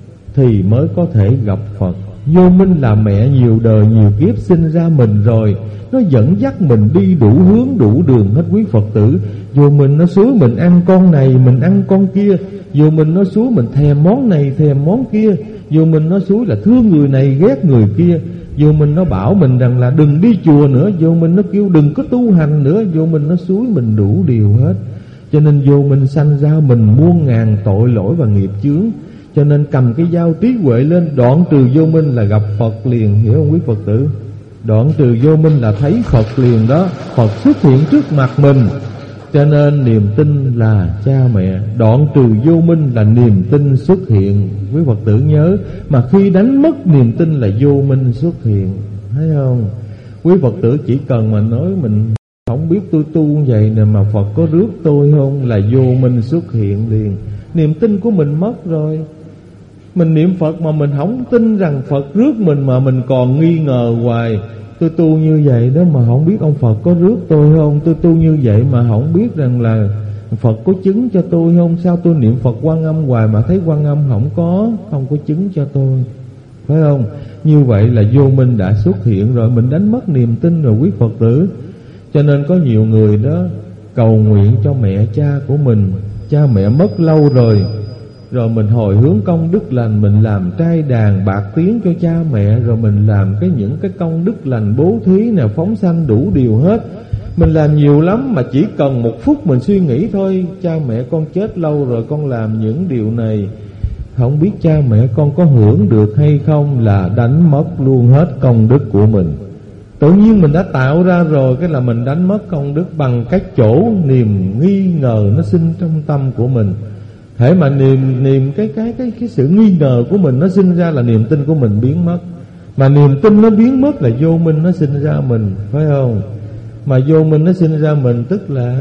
thì mới có thể gặp Phật. Vô minh là mẹ nhiều đời nhiều kiếp sinh ra mình rồi, nó dẫn dắt mình đi đủ hướng đủ đường hết quý Phật tử. Vô minh nó xúi mình ăn con này, mình ăn con kia. Vô minh nó xúi mình thèm món này, thèm món kia. Vô minh nó xúi là thương người này, ghét người kia. Vô minh nó bảo mình rằng là đừng đi chùa nữa. Vô minh nó kêu đừng có tu hành nữa. Vô minh nó xúi mình đủ điều hết. Cho nên vô minh sanh ra mình muôn ngàn tội lỗi và nghiệp chướng. Cho nên cầm cái dao trí huệ lên, đoạn trừ vô minh là gặp Phật liền, hiểu không quý Phật tử? Đoạn trừ vô minh là thấy Phật liền đó, Phật xuất hiện trước mặt mình. Cho nên niềm tin là cha mẹ. Đoạn trừ vô minh là niềm tin xuất hiện. Quý Phật tử nhớ, mà khi đánh mất niềm tin là vô minh xuất hiện, thấy không? Quý Phật tử chỉ cần mà nói mình không biết tôi tu như vậy nè mà Phật có rước tôi không, là vô minh xuất hiện liền. Niềm tin của mình mất rồi. Mình niệm Phật mà mình không tin rằng Phật rước mình, mà mình còn nghi ngờ hoài. Tôi tu như vậy đó mà không biết ông Phật có rước tôi không. Tôi tu như vậy mà không biết rằng là Phật có chứng cho tôi không. Sao tôi niệm Phật Quan Âm hoài mà thấy Quan Âm không có, không có chứng cho tôi, phải không? Như vậy là vô minh đã xuất hiện rồi, mình đánh mất niềm tin rồi quý Phật tử. Cho nên có nhiều người đó cầu nguyện cho mẹ cha của mình. Cha mẹ mất lâu rồi, rồi mình hồi hướng công đức lành, mình làm trai đàn bạc tiếng cho cha mẹ, rồi mình làm cái những cái công đức lành bố thí nè, phóng sanh đủ điều hết. Mình làm nhiều lắm, mà chỉ cần một phút mình suy nghĩ thôi, cha mẹ con chết lâu rồi, con làm những điều này, không biết cha mẹ con có hưởng được hay không, là đánh mất luôn hết công đức của mình. Tự nhiên mình đã tạo ra rồi, cái là mình đánh mất công đức bằng cái chỗ niềm nghi ngờ nó sinh trong tâm của mình. Hễ mà niềm niềm cái cái cái cái sự nghi ngờ của mình nó sinh ra là niềm tin của mình biến mất. Mà niềm tin nó biến mất là vô minh nó sinh ra mình, phải không? Mà vô minh nó sinh ra mình tức là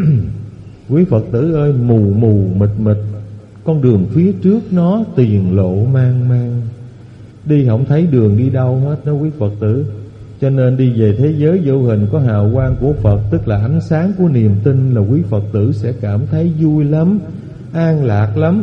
quý Phật tử ơi, mù mù mịt mịt, con đường phía trước nó tiền lộ mang mang, đi không thấy đường đi đâu hết đó quý Phật tử. Cho nên đi về thế giới vô hình có hào quang của Phật, tức là ánh sáng của niềm tin, là quý Phật tử sẽ cảm thấy vui lắm, an lạc lắm.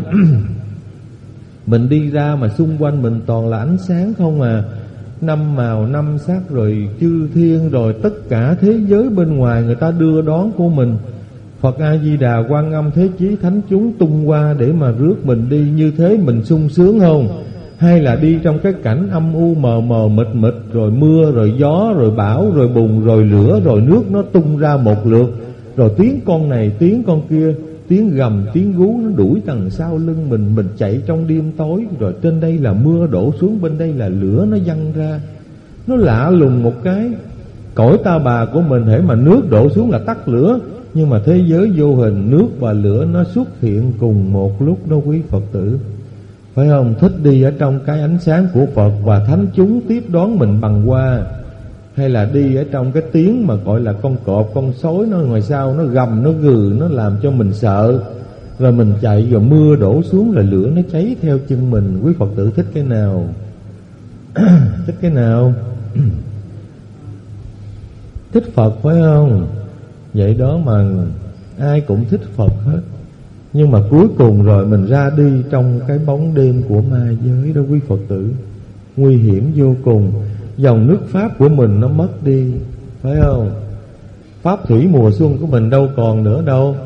Mình đi ra mà xung quanh mình toàn là ánh sáng không à, năm màu năm sắc, rồi chư thiên, rồi tất cả thế giới bên ngoài người ta đưa đón của mình. Phật A Di Đà, Quan Âm, Thế Chí, thánh chúng tung qua để mà rước mình đi, như thế mình sung sướng không? Hay là đi trong cái cảnh âm u mờ mờ mịt mịt, rồi mưa, rồi gió, rồi bão, rồi bùn, rồi lửa, rồi nước nó tung ra một lượt, rồi tiếng con này tiếng con kia, tiếng gầm tiếng gú nó đuổi đằng sau lưng mình. Mình chạy trong đêm tối, rồi trên đây là mưa đổ xuống, bên đây là lửa nó văng ra. Nó lạ lùng một cái, cõi ta bà của mình hễ mà nước đổ xuống là tắt lửa, nhưng mà thế giới vô hình nước và lửa nó xuất hiện cùng một lúc đó quý Phật tử, phải không? Thích đi ở trong cái ánh sáng của Phật và thánh chúng tiếp đón mình bằng hoa, hay là đi ở trong cái tiếng mà gọi là con cọp con sói nó ngoài sau nó gầm nó gừ, nó làm cho mình sợ, rồi mình chạy, rồi mưa đổ xuống là lửa nó cháy theo chân mình. Quý Phật tử thích cái nào? Thích cái nào? Thích Phật phải không? Vậy đó mà ai cũng thích Phật hết. Nhưng mà cuối cùng rồi mình ra đi trong cái bóng đêm của ma giới đó quý Phật tử, nguy hiểm vô cùng. Dòng nước Pháp của mình nó mất đi, phải không? Pháp thủy mùa xuân của mình đâu còn nữa đâu.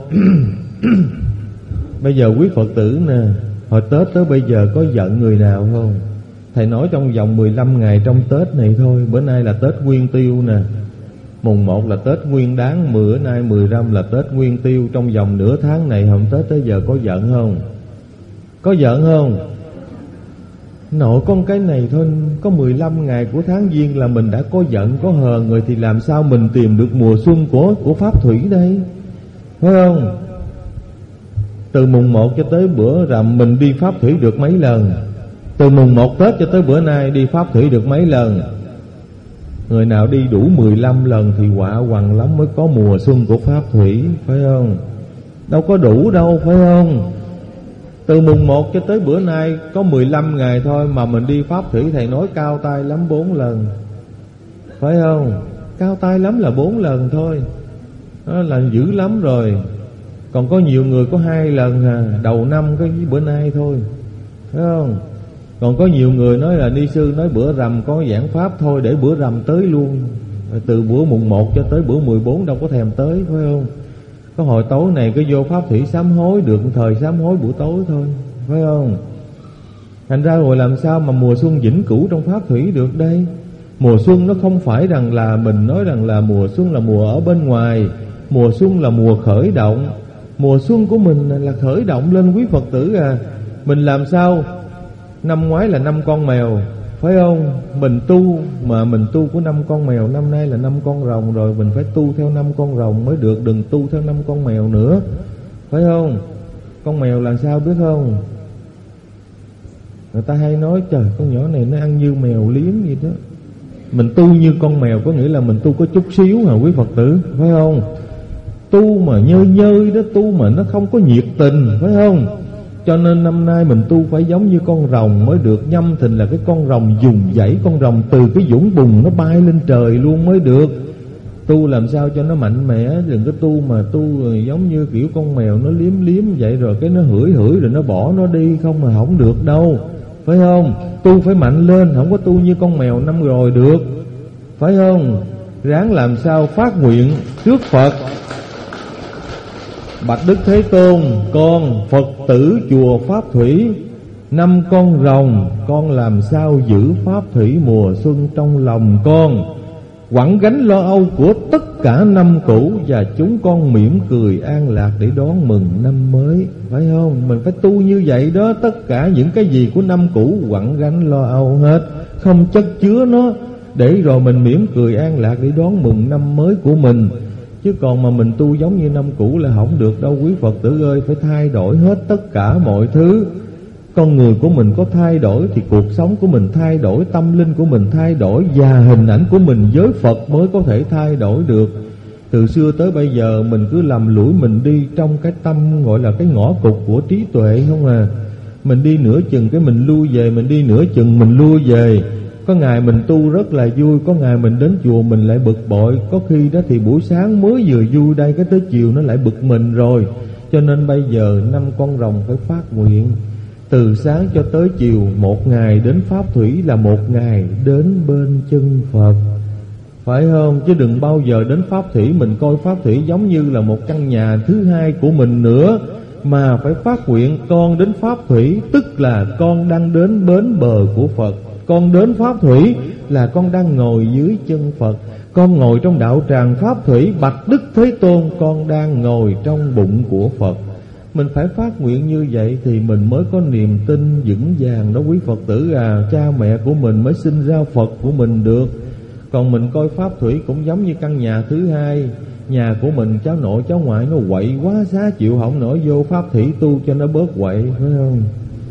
Bây giờ quý Phật tử nè, hồi Tết tới bây giờ có giận người nào không? Thầy nói trong vòng mười lăm ngày trong Tết này thôi. Bữa nay là Tết Nguyên Tiêu nè, mùng một là Tết Nguyên Đán, bữa nay mười lăm là Tết Nguyên Tiêu. Trong vòng nửa tháng này hôm Tết tới giờ có giận không? Có giận không? Nội con cái này thôi, có mười lăm ngày của tháng Giêng là mình đã có giận có hờn rồi, thì làm sao mình tìm được mùa xuân của của Pháp thủy đây, phải không? Từ mùng một cho tới bữa rằm mình đi Pháp thủy được mấy lần? Từ mùng một Tết cho tới bữa nay đi Pháp thủy được mấy lần? Người nào đi đủ mười lăm lần thì quả hoằng lắm mới có mùa xuân của Pháp thủy, phải không? Đâu có đủ đâu, phải không? Từ mùng một cho tới bữa nay có mười lăm ngày thôi mà mình đi Pháp thủy, thầy nói cao tay lắm bốn lần, phải không? Cao tay lắm là bốn lần thôi. đó là dữ lắm rồi. Còn có nhiều người có hai lần à, đầu năm cái bữa nay thôi, phải không? Còn có nhiều người nói là ni sư nói bữa rằm có giảng pháp thôi, để bữa rằm tới luôn, từ bữa mùng một cho tới bữa mười bốn đâu có thèm tới, phải không? Có hồi tối này cứ vô pháp thủy sám hối được thời sám hối buổi tối thôi, phải không? Thành ra rồi làm sao mà mùa xuân vĩnh cửu trong pháp thủy được đây? Mùa xuân nó không phải rằng là mình nói rằng là mùa xuân là mùa ở bên ngoài. Mùa xuân là mùa khởi động. Mùa xuân của mình là khởi động lên quý Phật tử à. Mình làm sao? Năm ngoái là năm con mèo, phải không? Mình tu mà mình tu của năm con mèo, năm nay là năm con rồng rồi, mình phải tu theo năm con rồng mới được, đừng tu theo năm con mèo nữa, phải không? Con mèo là sao biết không? Người ta hay nói trời con nhỏ này nó ăn như mèo liếng vậy đó. Mình tu như con mèo có nghĩa là mình tu có chút xíu hả quý Phật tử, phải không? Tu mà nhơi nhơi đó, tu mà nó không có nhiệt tình, phải không? Cho nên năm nay mình tu phải giống như con rồng mới được. Nhâm Thìn là cái con rồng dùng dãy, con rồng từ cái dũng bùn nó bay lên trời luôn mới được. Tu làm sao cho nó mạnh mẽ, đừng có tu mà tu giống như kiểu con mèo nó liếm liếm vậy rồi cái nó hửi hửi rồi nó bỏ nó đi, không mà không được đâu, phải không? Tu phải mạnh lên, không có tu như con mèo năm rồi được, phải không? Ráng làm sao phát nguyện trước Phật: bạch Đức Thế Tôn, con Phật tử chùa Pháp Thủy, năm con rồng, con làm sao giữ Pháp Thủy mùa xuân trong lòng con, quẳng gánh lo âu của tất cả năm cũ, và chúng con mỉm cười an lạc để đón mừng năm mới, phải không? Mình phải tu như vậy đó. Tất cả những cái gì của năm cũ quẳng gánh lo âu hết, không chất chứa nó, để rồi mình mỉm cười an lạc để đón mừng năm mới của mình. Chứ còn mà mình tu giống như năm cũ là không được đâu quý Phật tử ơi. Phải thay đổi hết tất cả mọi thứ. Con người của mình có thay đổi thì cuộc sống của mình thay đổi, tâm linh của mình thay đổi, và hình ảnh của mình với Phật mới có thể thay đổi được. Từ xưa tới bây giờ mình cứ lầm lũi, mình đi trong cái tâm gọi là cái ngõ cụt của trí tuệ không à. Mình đi nửa chừng cái mình lui về, mình đi nửa chừng mình lui về. Có ngày mình tu rất là vui, có ngày mình đến chùa mình lại bực bội. Có khi đó thì buổi sáng mới vừa vui đây, cái tới chiều nó lại bực mình rồi. Cho nên bây giờ năm con rồng phải phát nguyện, từ sáng cho tới chiều, một ngày đến Pháp Thủy là một ngày đến bên chân Phật, phải không? Chứ đừng bao giờ đến Pháp Thủy mình coi Pháp Thủy giống như là một căn nhà thứ hai của mình nữa, mà phải phát nguyện con đến Pháp Thủy tức là con đang đến bến bờ của Phật. Con đến Pháp Thủy là con đang ngồi dưới chân Phật. Con ngồi trong đạo tràng Pháp Thủy, bạch Đức Thế Tôn, con đang ngồi trong bụng của Phật. Mình phải phát nguyện như vậy thì mình mới có niềm tin vững vàng đó quý Phật tử à. Cha mẹ của mình mới sinh ra Phật của mình được. Còn mình coi Pháp Thủy cũng giống như căn nhà thứ hai. Nhà của mình cháu nội cháu ngoại nó quậy quá, xá chịu không nổi, vô Pháp Thủy tu cho nó bớt quậy, phải không?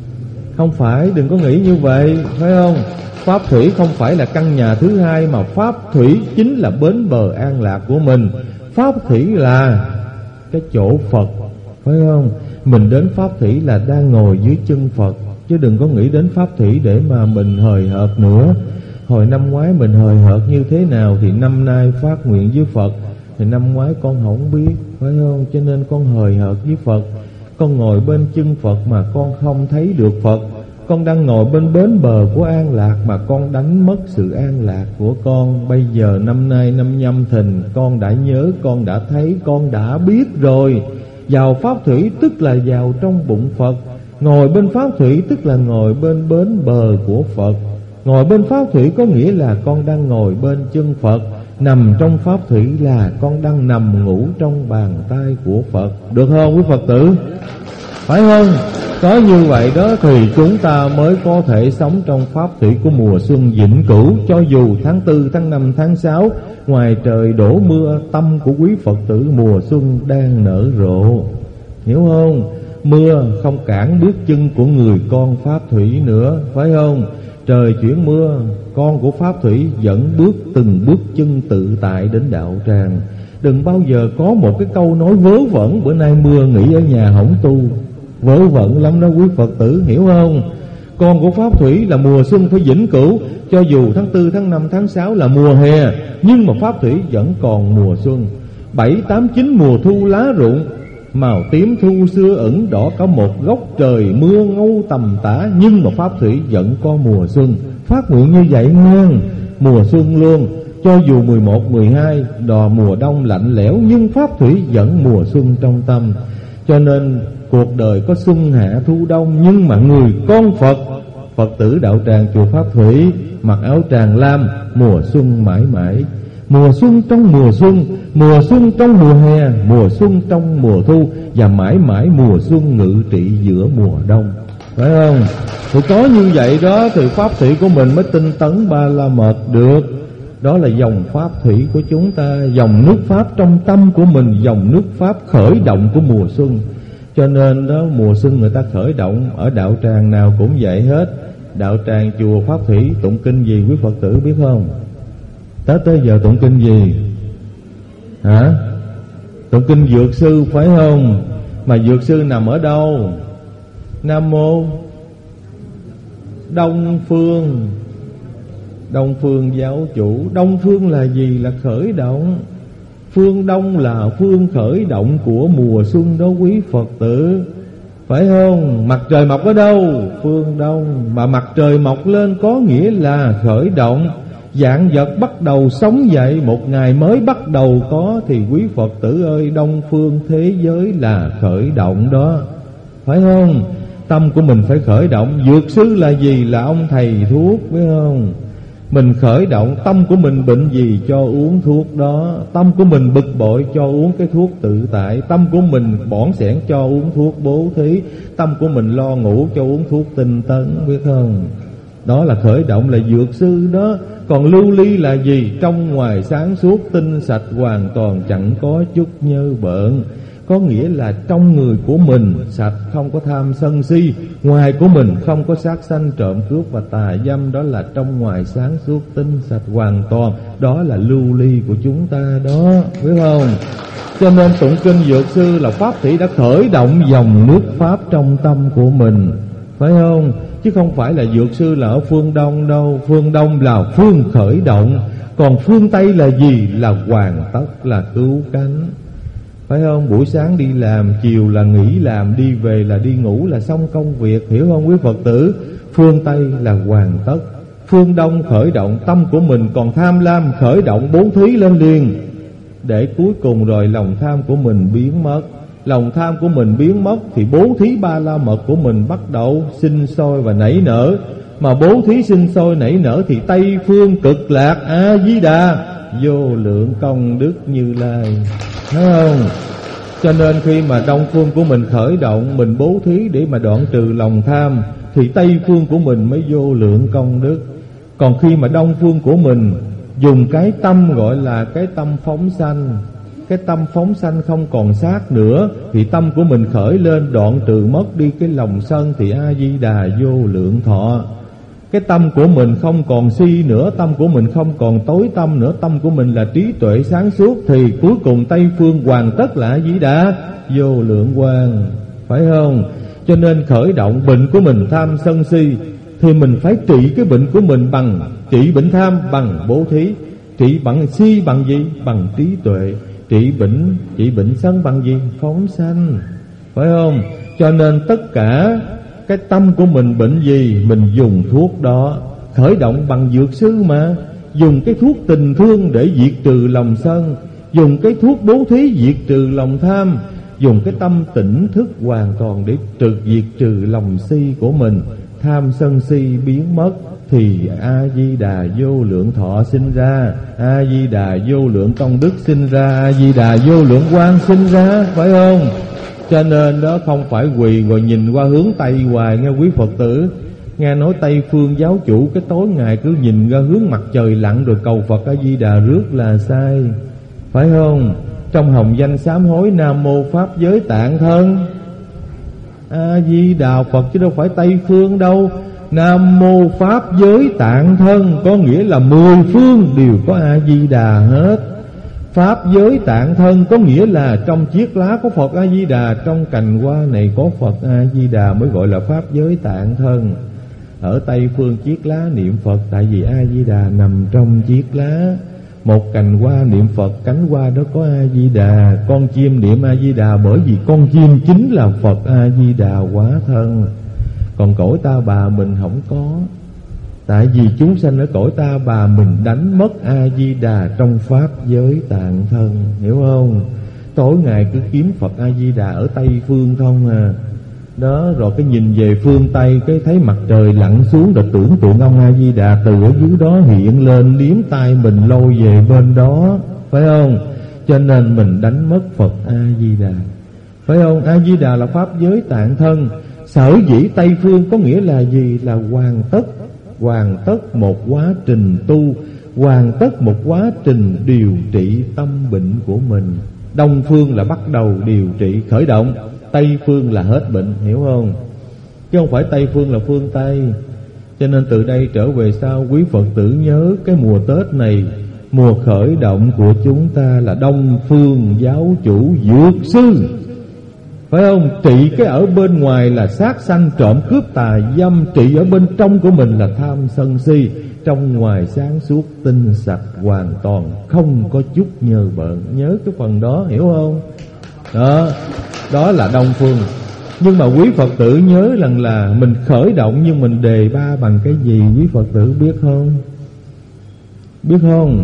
Không phải, đừng có nghĩ như vậy, phải không? Pháp Thủy không phải là căn nhà thứ hai, mà Pháp Thủy chính là bến bờ an lạc của mình. Pháp Thủy là cái chỗ Phật, phải không? Mình đến Pháp Thủy là đang ngồi dưới chân Phật, chứ đừng có nghĩ đến Pháp Thủy để mà mình hời hợt nữa. Hồi năm ngoái mình hời hợt như thế nào thì năm nay phát nguyện với Phật thì năm ngoái con không biết, phải không? Cho nên con hời hợt với Phật. Con ngồi bên chân Phật mà con không thấy được Phật. Con đang ngồi bên bến bờ của an lạc mà con đánh mất sự an lạc của con. Bây giờ năm nay năm Nhâm Thìn, con đã nhớ, con đã thấy, con đã biết rồi. Vào Pháp Thủy tức là vào trong bụng Phật. Ngồi bên Pháp Thủy tức là ngồi bên bến bờ của Phật. Ngồi bên Pháp Thủy có nghĩa là con đang ngồi bên chân Phật. Nằm trong Pháp Thủy là con đang nằm ngủ trong bàn tay của Phật. Được không quý Phật tử? Phải không? Có như vậy đó thì chúng ta mới có thể sống trong Pháp Thủy của mùa xuân vĩnh cửu. Cho dù tháng tư, tháng năm, tháng sáu ngoài trời đổ mưa, tâm của quý Phật tử mùa xuân đang nở rộ. Hiểu không? Mưa không cản bước chân của người con Pháp Thủy nữa, phải không? Trời chuyển mưa, con của Pháp Thủy dẫn bước từng bước chân tự tại đến đạo tràng. Đừng bao giờ có một cái câu nói vớ vẩn: bữa nay mưa nghỉ ở nhà hổng tu. Vớ vẩn lắm đó quý Phật tử, hiểu không? Con của Pháp Thủy là mùa xuân phải vĩnh cửu. Cho dù tháng tư, tháng năm, tháng sáu là mùa hè, nhưng mà Pháp Thủy vẫn còn mùa xuân. Bảy tám chín mùa thu lá rụng, màu tím thu xưa ẩn đỏ cả một góc trời mưa ngâu tầm tã. Nhưng mà pháp thủy vẫn có mùa xuân, phát nguyện như vậy ngang. Mùa xuân luôn, cho dù mười một, mười hai đò mùa đông lạnh lẽo, nhưng pháp thủy vẫn mùa xuân trong tâm. Cho nên cuộc đời có xuân hạ thu đông, nhưng mà người con Phật, Phật tử đạo tràng chùa Pháp Thủy mặc áo tràng lam, mùa xuân mãi mãi. Mùa xuân trong mùa xuân, mùa xuân trong mùa hè, mùa xuân trong mùa thu, và mãi mãi mùa xuân ngự trị giữa mùa đông. Phải không? Thì có như vậy đó thì pháp thủy của mình mới tinh tấn ba la mật được. Đó là dòng pháp thủy của chúng ta, dòng nước pháp trong tâm của mình, dòng nước pháp khởi động của mùa xuân. Cho nên đó, mùa xuân người ta khởi động, ở đạo tràng nào cũng vậy hết. Đạo tràng chùa Pháp Thủy tụng kinh gì quý Phật tử biết không? Tết tới giờ tụng kinh gì? Hả? Tụng kinh Dược Sư phải không? Mà Dược Sư nằm ở đâu? Nam Mô Đông Phương. Đông Phương giáo chủ. Đông Phương là gì? Là khởi động. Phương Đông là phương khởi động của mùa xuân đó quý Phật tử, phải không? Mặt trời mọc ở đâu? Phương Đông. Mà mặt trời mọc lên có nghĩa là khởi động. Vạn vật bắt đầu sống dậy, một ngày mới bắt đầu có. Thì quý Phật tử ơi, Đông Phương thế giới là khởi động đó, phải không? Tâm của mình phải khởi động. Dược sư là gì? Là ông thầy thuốc, phải không? Mình khởi động, tâm của mình bệnh gì cho uống thuốc đó. Tâm của mình bực bội cho uống cái thuốc tự tại. Tâm của mình bỏn sẻn cho uống thuốc bố thí. Tâm của mình lo ngủ cho uống thuốc tinh tấn, biết không? Đó là khởi động, là dược sư đó. Còn lưu ly là gì? Trong ngoài sáng suốt, tinh sạch hoàn toàn, chẳng có chút nhơ bợn. Có nghĩa là trong người của mình sạch, không có tham sân si. Ngoài của mình không có sát sanh trộm cướp và tà dâm. Đó là trong ngoài sáng suốt, tinh sạch hoàn toàn. Đó là lưu ly của chúng ta đó, biết không? Cho nên tụng kinh Dược Sư là pháp thủy đã khởi động dòng nước pháp trong tâm của mình, phải không? Chứ không phải là Dược Sư là ở phương Đông đâu. Phương Đông là phương khởi động. Còn phương Tây là gì? Là hoàn tất, là cứu cánh, phải không? Buổi sáng đi làm, chiều là nghỉ làm, đi về là đi ngủ, là xong công việc, hiểu không quý Phật tử? Phương Tây là hoàn tất. Phương Đông khởi động, tâm của mình còn tham lam, khởi động bố thí lên liền. Để cuối cùng rồi lòng tham của mình biến mất. Lòng tham của mình biến mất thì bố thí ba la mật của mình bắt đầu sinh sôi và nảy nở. Mà bố thí sinh sôi nảy nở thì Tây phương cực lạc A Di Đà vô lượng công đức Như Lai, thấy không? Cho nên khi mà Đông phương của mình khởi động, mình bố thí để mà đoạn trừ lòng tham, thì Tây phương của mình mới vô lượng công đức. Còn khi mà Đông phương của mình dùng cái tâm gọi là cái tâm phóng sanh, cái tâm phóng sanh không còn sát nữa, thì tâm của mình khởi lên đoạn trừ mất đi cái lòng sân, thì A Di Đà vô lượng thọ. Cái tâm của mình không còn si nữa, tâm của mình không còn tối tâm nữa, tâm của mình là trí tuệ sáng suốt, thì cuối cùng Tây phương hoàn tất là A Di Đà vô lượng quang, phải không? Cho nên khởi động bệnh của mình tham sân si, thì mình phải trị cái bệnh của mình bằng trị bệnh tham bằng bố thí. Trị bằng si bằng gì? Bằng trí tuệ. Trị bệnh trị bệnh sân bằng gì? Phóng sanh, phải không? Cho nên tất cả cái tâm của mình bệnh gì, mình dùng thuốc đó. Khởi động bằng dược sư mà. Dùng cái thuốc tình thương để diệt trừ lòng sân, dùng cái thuốc bố thí diệt trừ lòng tham, dùng cái tâm tỉnh thức hoàn toàn để trừ diệt trừ lòng si của mình. Tham sân si biến mất thì A Di Đà vô lượng thọ sinh ra, A Di Đà vô lượng công đức sinh ra, A Di Đà vô lượng quang sinh ra, phải không? Cho nên đó không phải quỳ rồi nhìn qua hướng Tây hoài nghe quý Phật tử. Nghe nói Tây phương giáo chủ cái tối ngày cứ nhìn ra hướng mặt trời lặn rồi cầu Phật A Di Đà rước là sai, phải không? Trong hồng danh sám hối Nam Mô Pháp Giới Tạng Thân A Di Đà Phật, chứ đâu phải Tây phương đâu. Nam Mô Pháp Giới Tạng Thân có nghĩa là mười phương đều có A Di Đà hết. Pháp giới tạng thân có nghĩa là trong chiếc lá có Phật A Di Đà, trong cành hoa này có Phật A Di Đà, mới gọi là pháp giới tạng thân. Ở Tây phương chiếc lá niệm Phật, tại vì A Di Đà nằm trong chiếc lá. Một cành hoa niệm Phật, cánh hoa đó có A-di-đà. Con chim niệm A-di-đà bởi vì con chim chính là Phật A-di-đà hóa thân. Còn cõi ta bà mình không có. Tại vì chúng sanh ở cõi ta bà mình đánh mất A-di-đà trong pháp giới tạng thân. Hiểu không? Tối ngày cứ kiếm Phật A-di-đà ở Tây Phương không à. Đó, rồi cái nhìn về phương Tây, cái thấy mặt trời lặn xuống, rồi tưởng tượng ông A-di-đà từ ở dưới đó hiện lên, liếm tay mình lôi về bên đó, phải không? Cho nên mình đánh mất Phật A-di-đà, phải không? A-di-đà là pháp giới tạng thân. Sở dĩ Tây Phương có nghĩa là gì? Là hoàn tất, hoàn tất một quá trình tu, hoàn tất một quá trình điều trị tâm bệnh của mình. Đông Phương là bắt đầu điều trị khởi động, Tây Phương là hết bệnh, hiểu không? Chứ không phải Tây Phương là phương Tây. Cho nên từ đây trở về sau, quý Phật tử nhớ cái mùa Tết này, mùa khởi động của chúng ta là Đông Phương giáo chủ dược sư, phải không? Trị cái ở bên ngoài là sát sanh trộm cướp tà dâm, trị ở bên trong của mình là tham sân si. Trong ngoài sáng suốt tinh sạch hoàn toàn, không có chút nhơ bợn. Nhớ cái phần đó, hiểu không? Đó, đó là Đông Phương. Nhưng mà quý Phật tử nhớ rằng là mình khởi động, nhưng mình đề ba bằng cái gì quý Phật tử biết không? Biết không?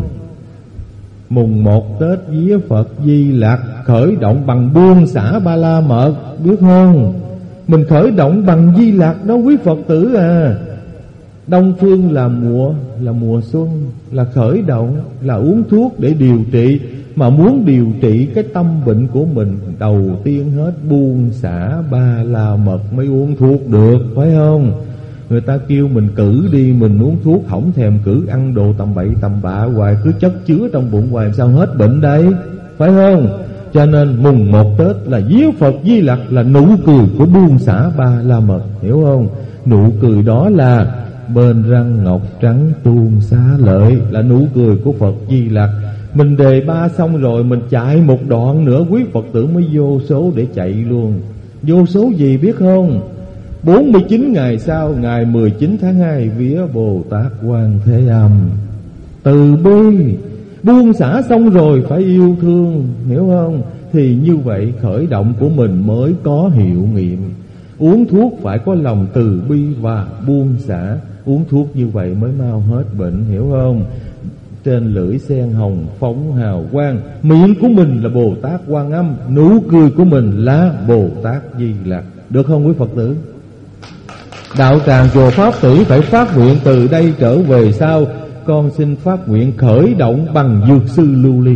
Mùng một Tết vía Phật Di Lặc khởi động bằng buông xả ba la mật, biết không? Mình khởi động bằng Di Lặc đó quý Phật tử à. Đông Phương là mùa là mùa xuân, là khởi động, là uống thuốc để điều trị. Mà muốn điều trị cái tâm bệnh của mình, đầu tiên hết buông xả ba la mật mới uống thuốc được, phải không? Người ta kêu mình cử đi, mình uống thuốc không thèm cử, ăn đồ tầm bậy tầm bạ hoài, cứ chất chứa trong bụng hoài, sao hết bệnh đây, phải không? Cho nên mùng một Tết là vía Phật Di Lặc, là nụ cười của buông xả ba la mật, hiểu không? Nụ cười đó là bên răng ngọc trắng tuôn xá lợi, là nụ cười của Phật Di Lặc. Mình đề ba xong rồi, mình chạy một đoạn nữa, quý Phật tử mới vô số để chạy luôn. Vô số gì biết không? bốn mươi chín ngày sau, ngày mười chín tháng hai, vía Bồ Tát Quan Thế Âm từ bi. Buông xả xong rồi phải yêu thương, hiểu không? Thì như vậy khởi động của mình mới có hiệu nghiệm. Uống thuốc phải có lòng từ bi và buông xả, uống thuốc như vậy mới mau hết bệnh, hiểu không? Trên lưỡi sen hồng phóng hào quang, miệng của mình là Bồ Tát Quan Âm, nụ cười của mình là Bồ Tát Di Lặc. Được không quý Phật tử? Đạo tràng chùa Pháp Tử phải phát nguyện từ đây trở về sau, con xin phát nguyện khởi động bằng dược sư lưu ly,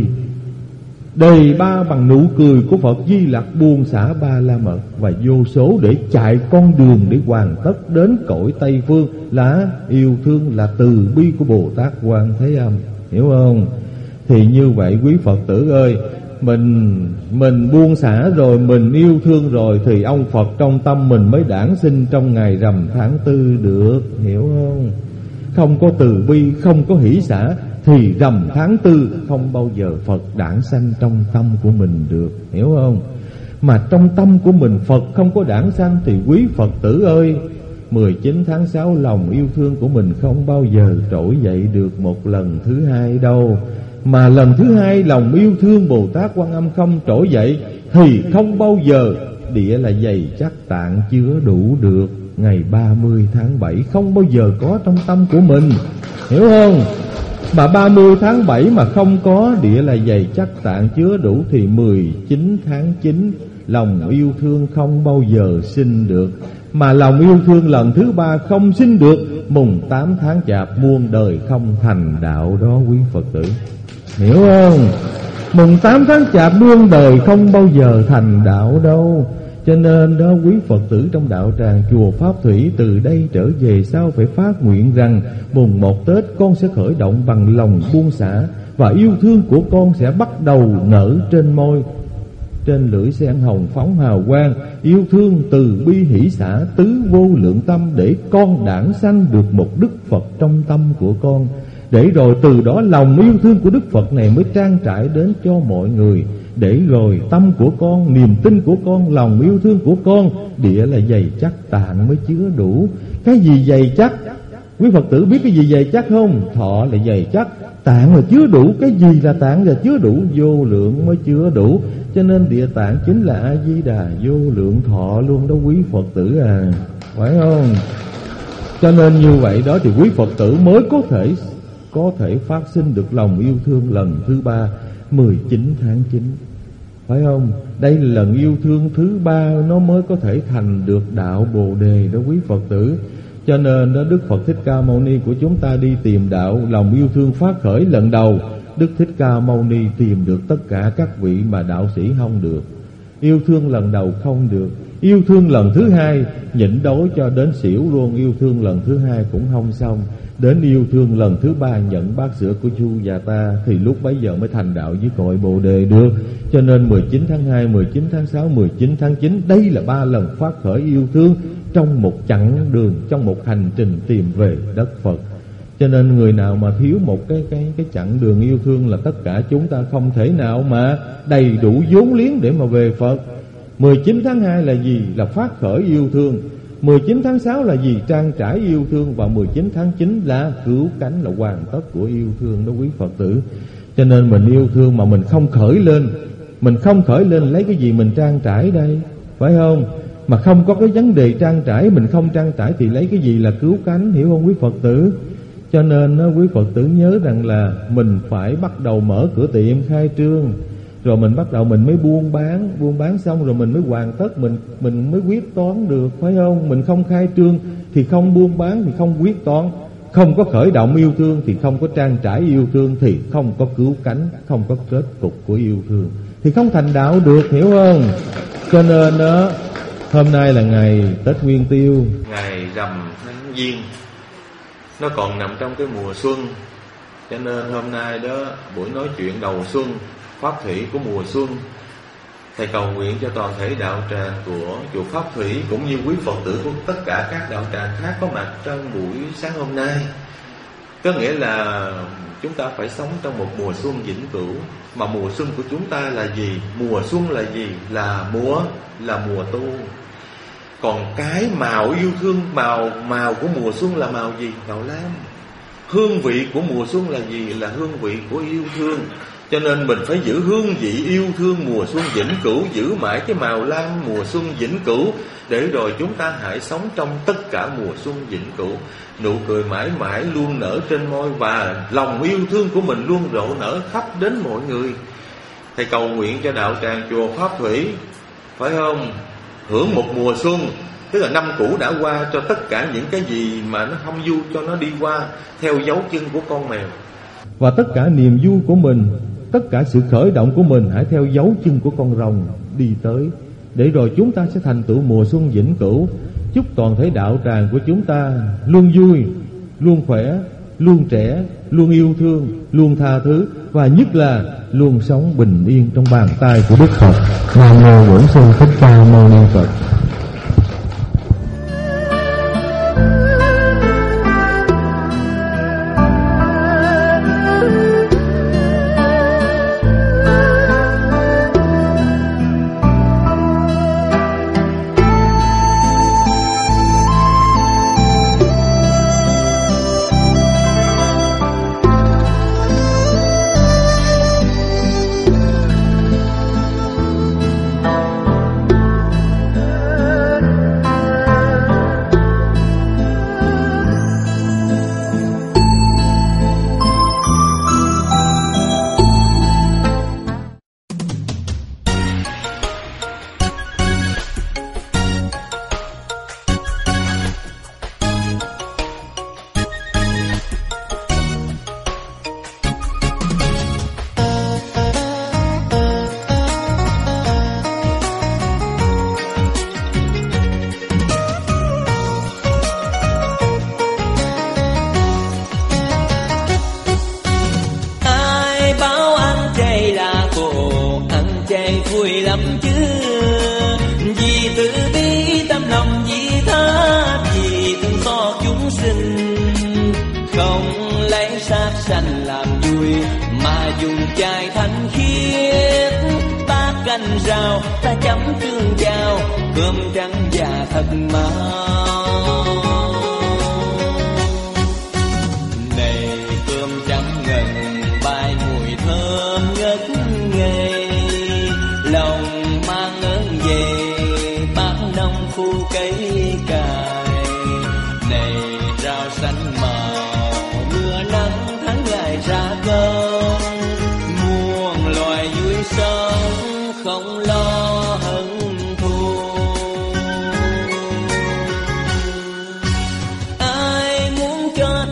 đề ba bằng nụ cười của Phật Di Lặc, buông xả ba la mật và vô số để chạy con đường để hoàn tất đến cõi Tây Phương, là yêu thương, là từ bi của Bồ Tát Quan Thế Âm, hiểu không? Thì như vậy quý Phật tử ơi, mình mình buông xả rồi, mình yêu thương rồi, thì ông Phật trong tâm mình mới đản sinh trong ngày rằm tháng tư được, hiểu không? Không có từ bi, không có hỷ xả, thì rằm tháng tư không bao giờ Phật đản sanh trong tâm của mình được, hiểu không? Mà trong tâm của mình Phật không có đản sanh thì quý Phật tử ơi, mười chín tháng sáu lòng yêu thương của mình không bao giờ trỗi dậy được một lần thứ hai đâu. Mà lần thứ hai lòng yêu thương Bồ Tát Quan Âm không trỗi dậy thì không bao giờ địa là dày chắc tạng chứa đủ được. Ngày ba mươi tháng bảy không bao giờ có trong tâm của mình, hiểu không? Mà ba mươi tháng bảy mà không có địa là dày chắc tạng chứa đủ thì mười chín tháng chín lòng yêu thương không bao giờ sinh được. Mà lòng yêu thương lần thứ ba không sinh được, mùng tám tháng Chạp muôn đời không thành đạo đó quý Phật tử, hiểu không? Mùng tám tháng Chạp muôn đời không bao giờ thành đạo đâu. Cho nên đó quý Phật tử trong đạo tràng chùa Pháp Thủy từ đây trở về sau phải phát nguyện rằng mùng một Tết con sẽ khởi động bằng lòng buông xả, và yêu thương của con sẽ bắt đầu nở trên môi, trên lưỡi sen hồng phóng hào quang. Yêu thương từ bi hỷ xả tứ vô lượng tâm, để con đản sanh được một Đức Phật trong tâm của con. Để rồi từ đó lòng yêu thương của Đức Phật này mới trang trải đến cho mọi người. Để rồi tâm của con, niềm tin của con, lòng yêu thương của con địa là dày chắc tạng mới chứa đủ. Cái gì dày chắc? Quý Phật tử biết cái gì dày chắc không? Thọ là dày chắc. Tạng là chứa đủ. Cái gì là tạng là chứa đủ? Vô lượng mới chứa đủ. Cho nên địa tạng chính là A Di Đà vô lượng thọ luôn đó quý Phật tử à, phải không? Cho nên như vậy đó thì quý Phật tử mới có thể có thể phát sinh được lòng yêu thương lần thứ ba, mười chín tháng chín, phải không? Đây là lần yêu thương thứ ba, nó mới có thể thành được đạo Bồ Đề đó quý Phật tử. Cho nên đó Đức Phật Thích Ca Mâu Ni của chúng ta đi tìm đạo lòng yêu thương phát khởi lần đầu, Đức Thích Ca Mâu Ni tìm được tất cả các vị mà đạo sĩ không được. Yêu thương lần đầu không được, yêu thương lần thứ hai nhịn đói cho đến xỉu luôn, yêu thương lần thứ hai cũng không xong. Đến yêu thương lần thứ ba nhận bát sữa của Chu Già Ta thì lúc bấy giờ mới thành đạo với cội Bồ Đề được. Cho nên mười chín tháng hai, mười chín tháng sáu, mười chín tháng chín, đây là ba lần phát khởi yêu thương trong một chặng đường, trong một hành trình tìm về đất Phật. Cho nên người nào mà thiếu một cái cái cái chặng đường yêu thương là tất cả chúng ta không thể nào mà đầy đủ vốn liếng để mà về Phật. mười chín tháng hai là gì? Là phát khởi yêu thương. mười chín tháng sáu là gì? Trang trải yêu thương. Và mười chín tháng chín là cứu cánh, là hoàn tất của yêu thương đó quý Phật tử. Cho nên mình yêu thương mà mình không khởi lên, mình không khởi lên lấy cái gì mình trang trải đây, phải không? Mà không có cái vấn đề trang trải, mình không trang trải thì lấy cái gì là cứu cánh, hiểu không quý Phật tử? Cho nên quý Phật tử nhớ rằng là mình phải bắt đầu mở cửa tiệm khai trương, rồi mình bắt đầu mình mới buôn bán, buôn bán xong rồi mình mới hoàn tất, mình mình mới quyết toán được, phải không? Mình không khai trương thì không buôn bán, thì không quyết toán, không có khởi động yêu thương thì không có trang trải yêu thương, thì không có cứu cánh, không có kết cục của yêu thương, thì không thành đạo được, hiểu không? Cho nên đó, hôm nay là ngày Tết Nguyên Tiêu, ngày rằm tháng Giêng, nó còn nằm trong cái mùa xuân. Cho nên hôm nay đó, buổi nói chuyện đầu xuân, Pháp Thủy của mùa xuân, thầy cầu nguyện cho toàn thể đạo tràng của chùa Pháp Thủy cũng như quý Phật tử của tất cả các đạo tràng khác có mặt trong buổi sáng hôm nay. Có nghĩa là chúng ta phải sống trong một mùa xuân vĩnh cửu. Mà mùa xuân của chúng ta là gì? Mùa xuân là gì? Là mùa là mùa tu. Còn cái màu yêu thương, màu màu của mùa xuân là màu gì? Màu lam. Hương vị của mùa xuân là gì? Là hương vị của yêu thương. Cho nên mình phải giữ hương vị yêu thương mùa xuân vĩnh cửu, giữ mãi cái màu lam mùa xuân vĩnh cửu, để rồi chúng ta hãy sống trong tất cả mùa xuân vĩnh cửu. Nụ cười mãi mãi luôn nở trên môi, và lòng yêu thương của mình luôn rộ nở khắp đến mọi người. Thầy cầu nguyện cho đạo tràng chùa Pháp Thủy, phải không, hưởng một mùa xuân, tức là năm cũ đã qua, cho tất cả những cái gì mà nó không vui cho nó đi qua theo dấu chân của con mèo. Và tất cả niềm vui của mình, tất cả sự khởi động của mình hãy theo dấu chân của con rồng đi tới, để rồi chúng ta sẽ thành tựu mùa xuân vĩnh cửu. Chúc toàn thể đạo tràng của chúng ta luôn vui, luôn khỏe, luôn trẻ, luôn yêu thương, luôn tha thứ, và nhất là luôn sống bình yên trong bàn tay của Đức Phật. Nam mô Bổn Sư Thích Ca Mâu Ni Phật.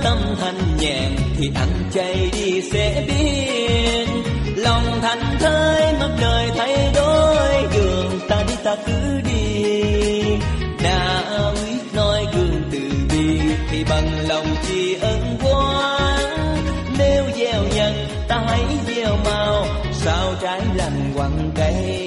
tâm thanh nhàn thì anh chạy đi sẽ biết. Lòng thành thơi mất đời thay đổi, đường ta đi ta cứ đi. Đã biết nói gương từ bi thì bằng lòng tri ân quán. Nếu gieo nhân ta hãy gieo màu, sao trái lành quăng cây.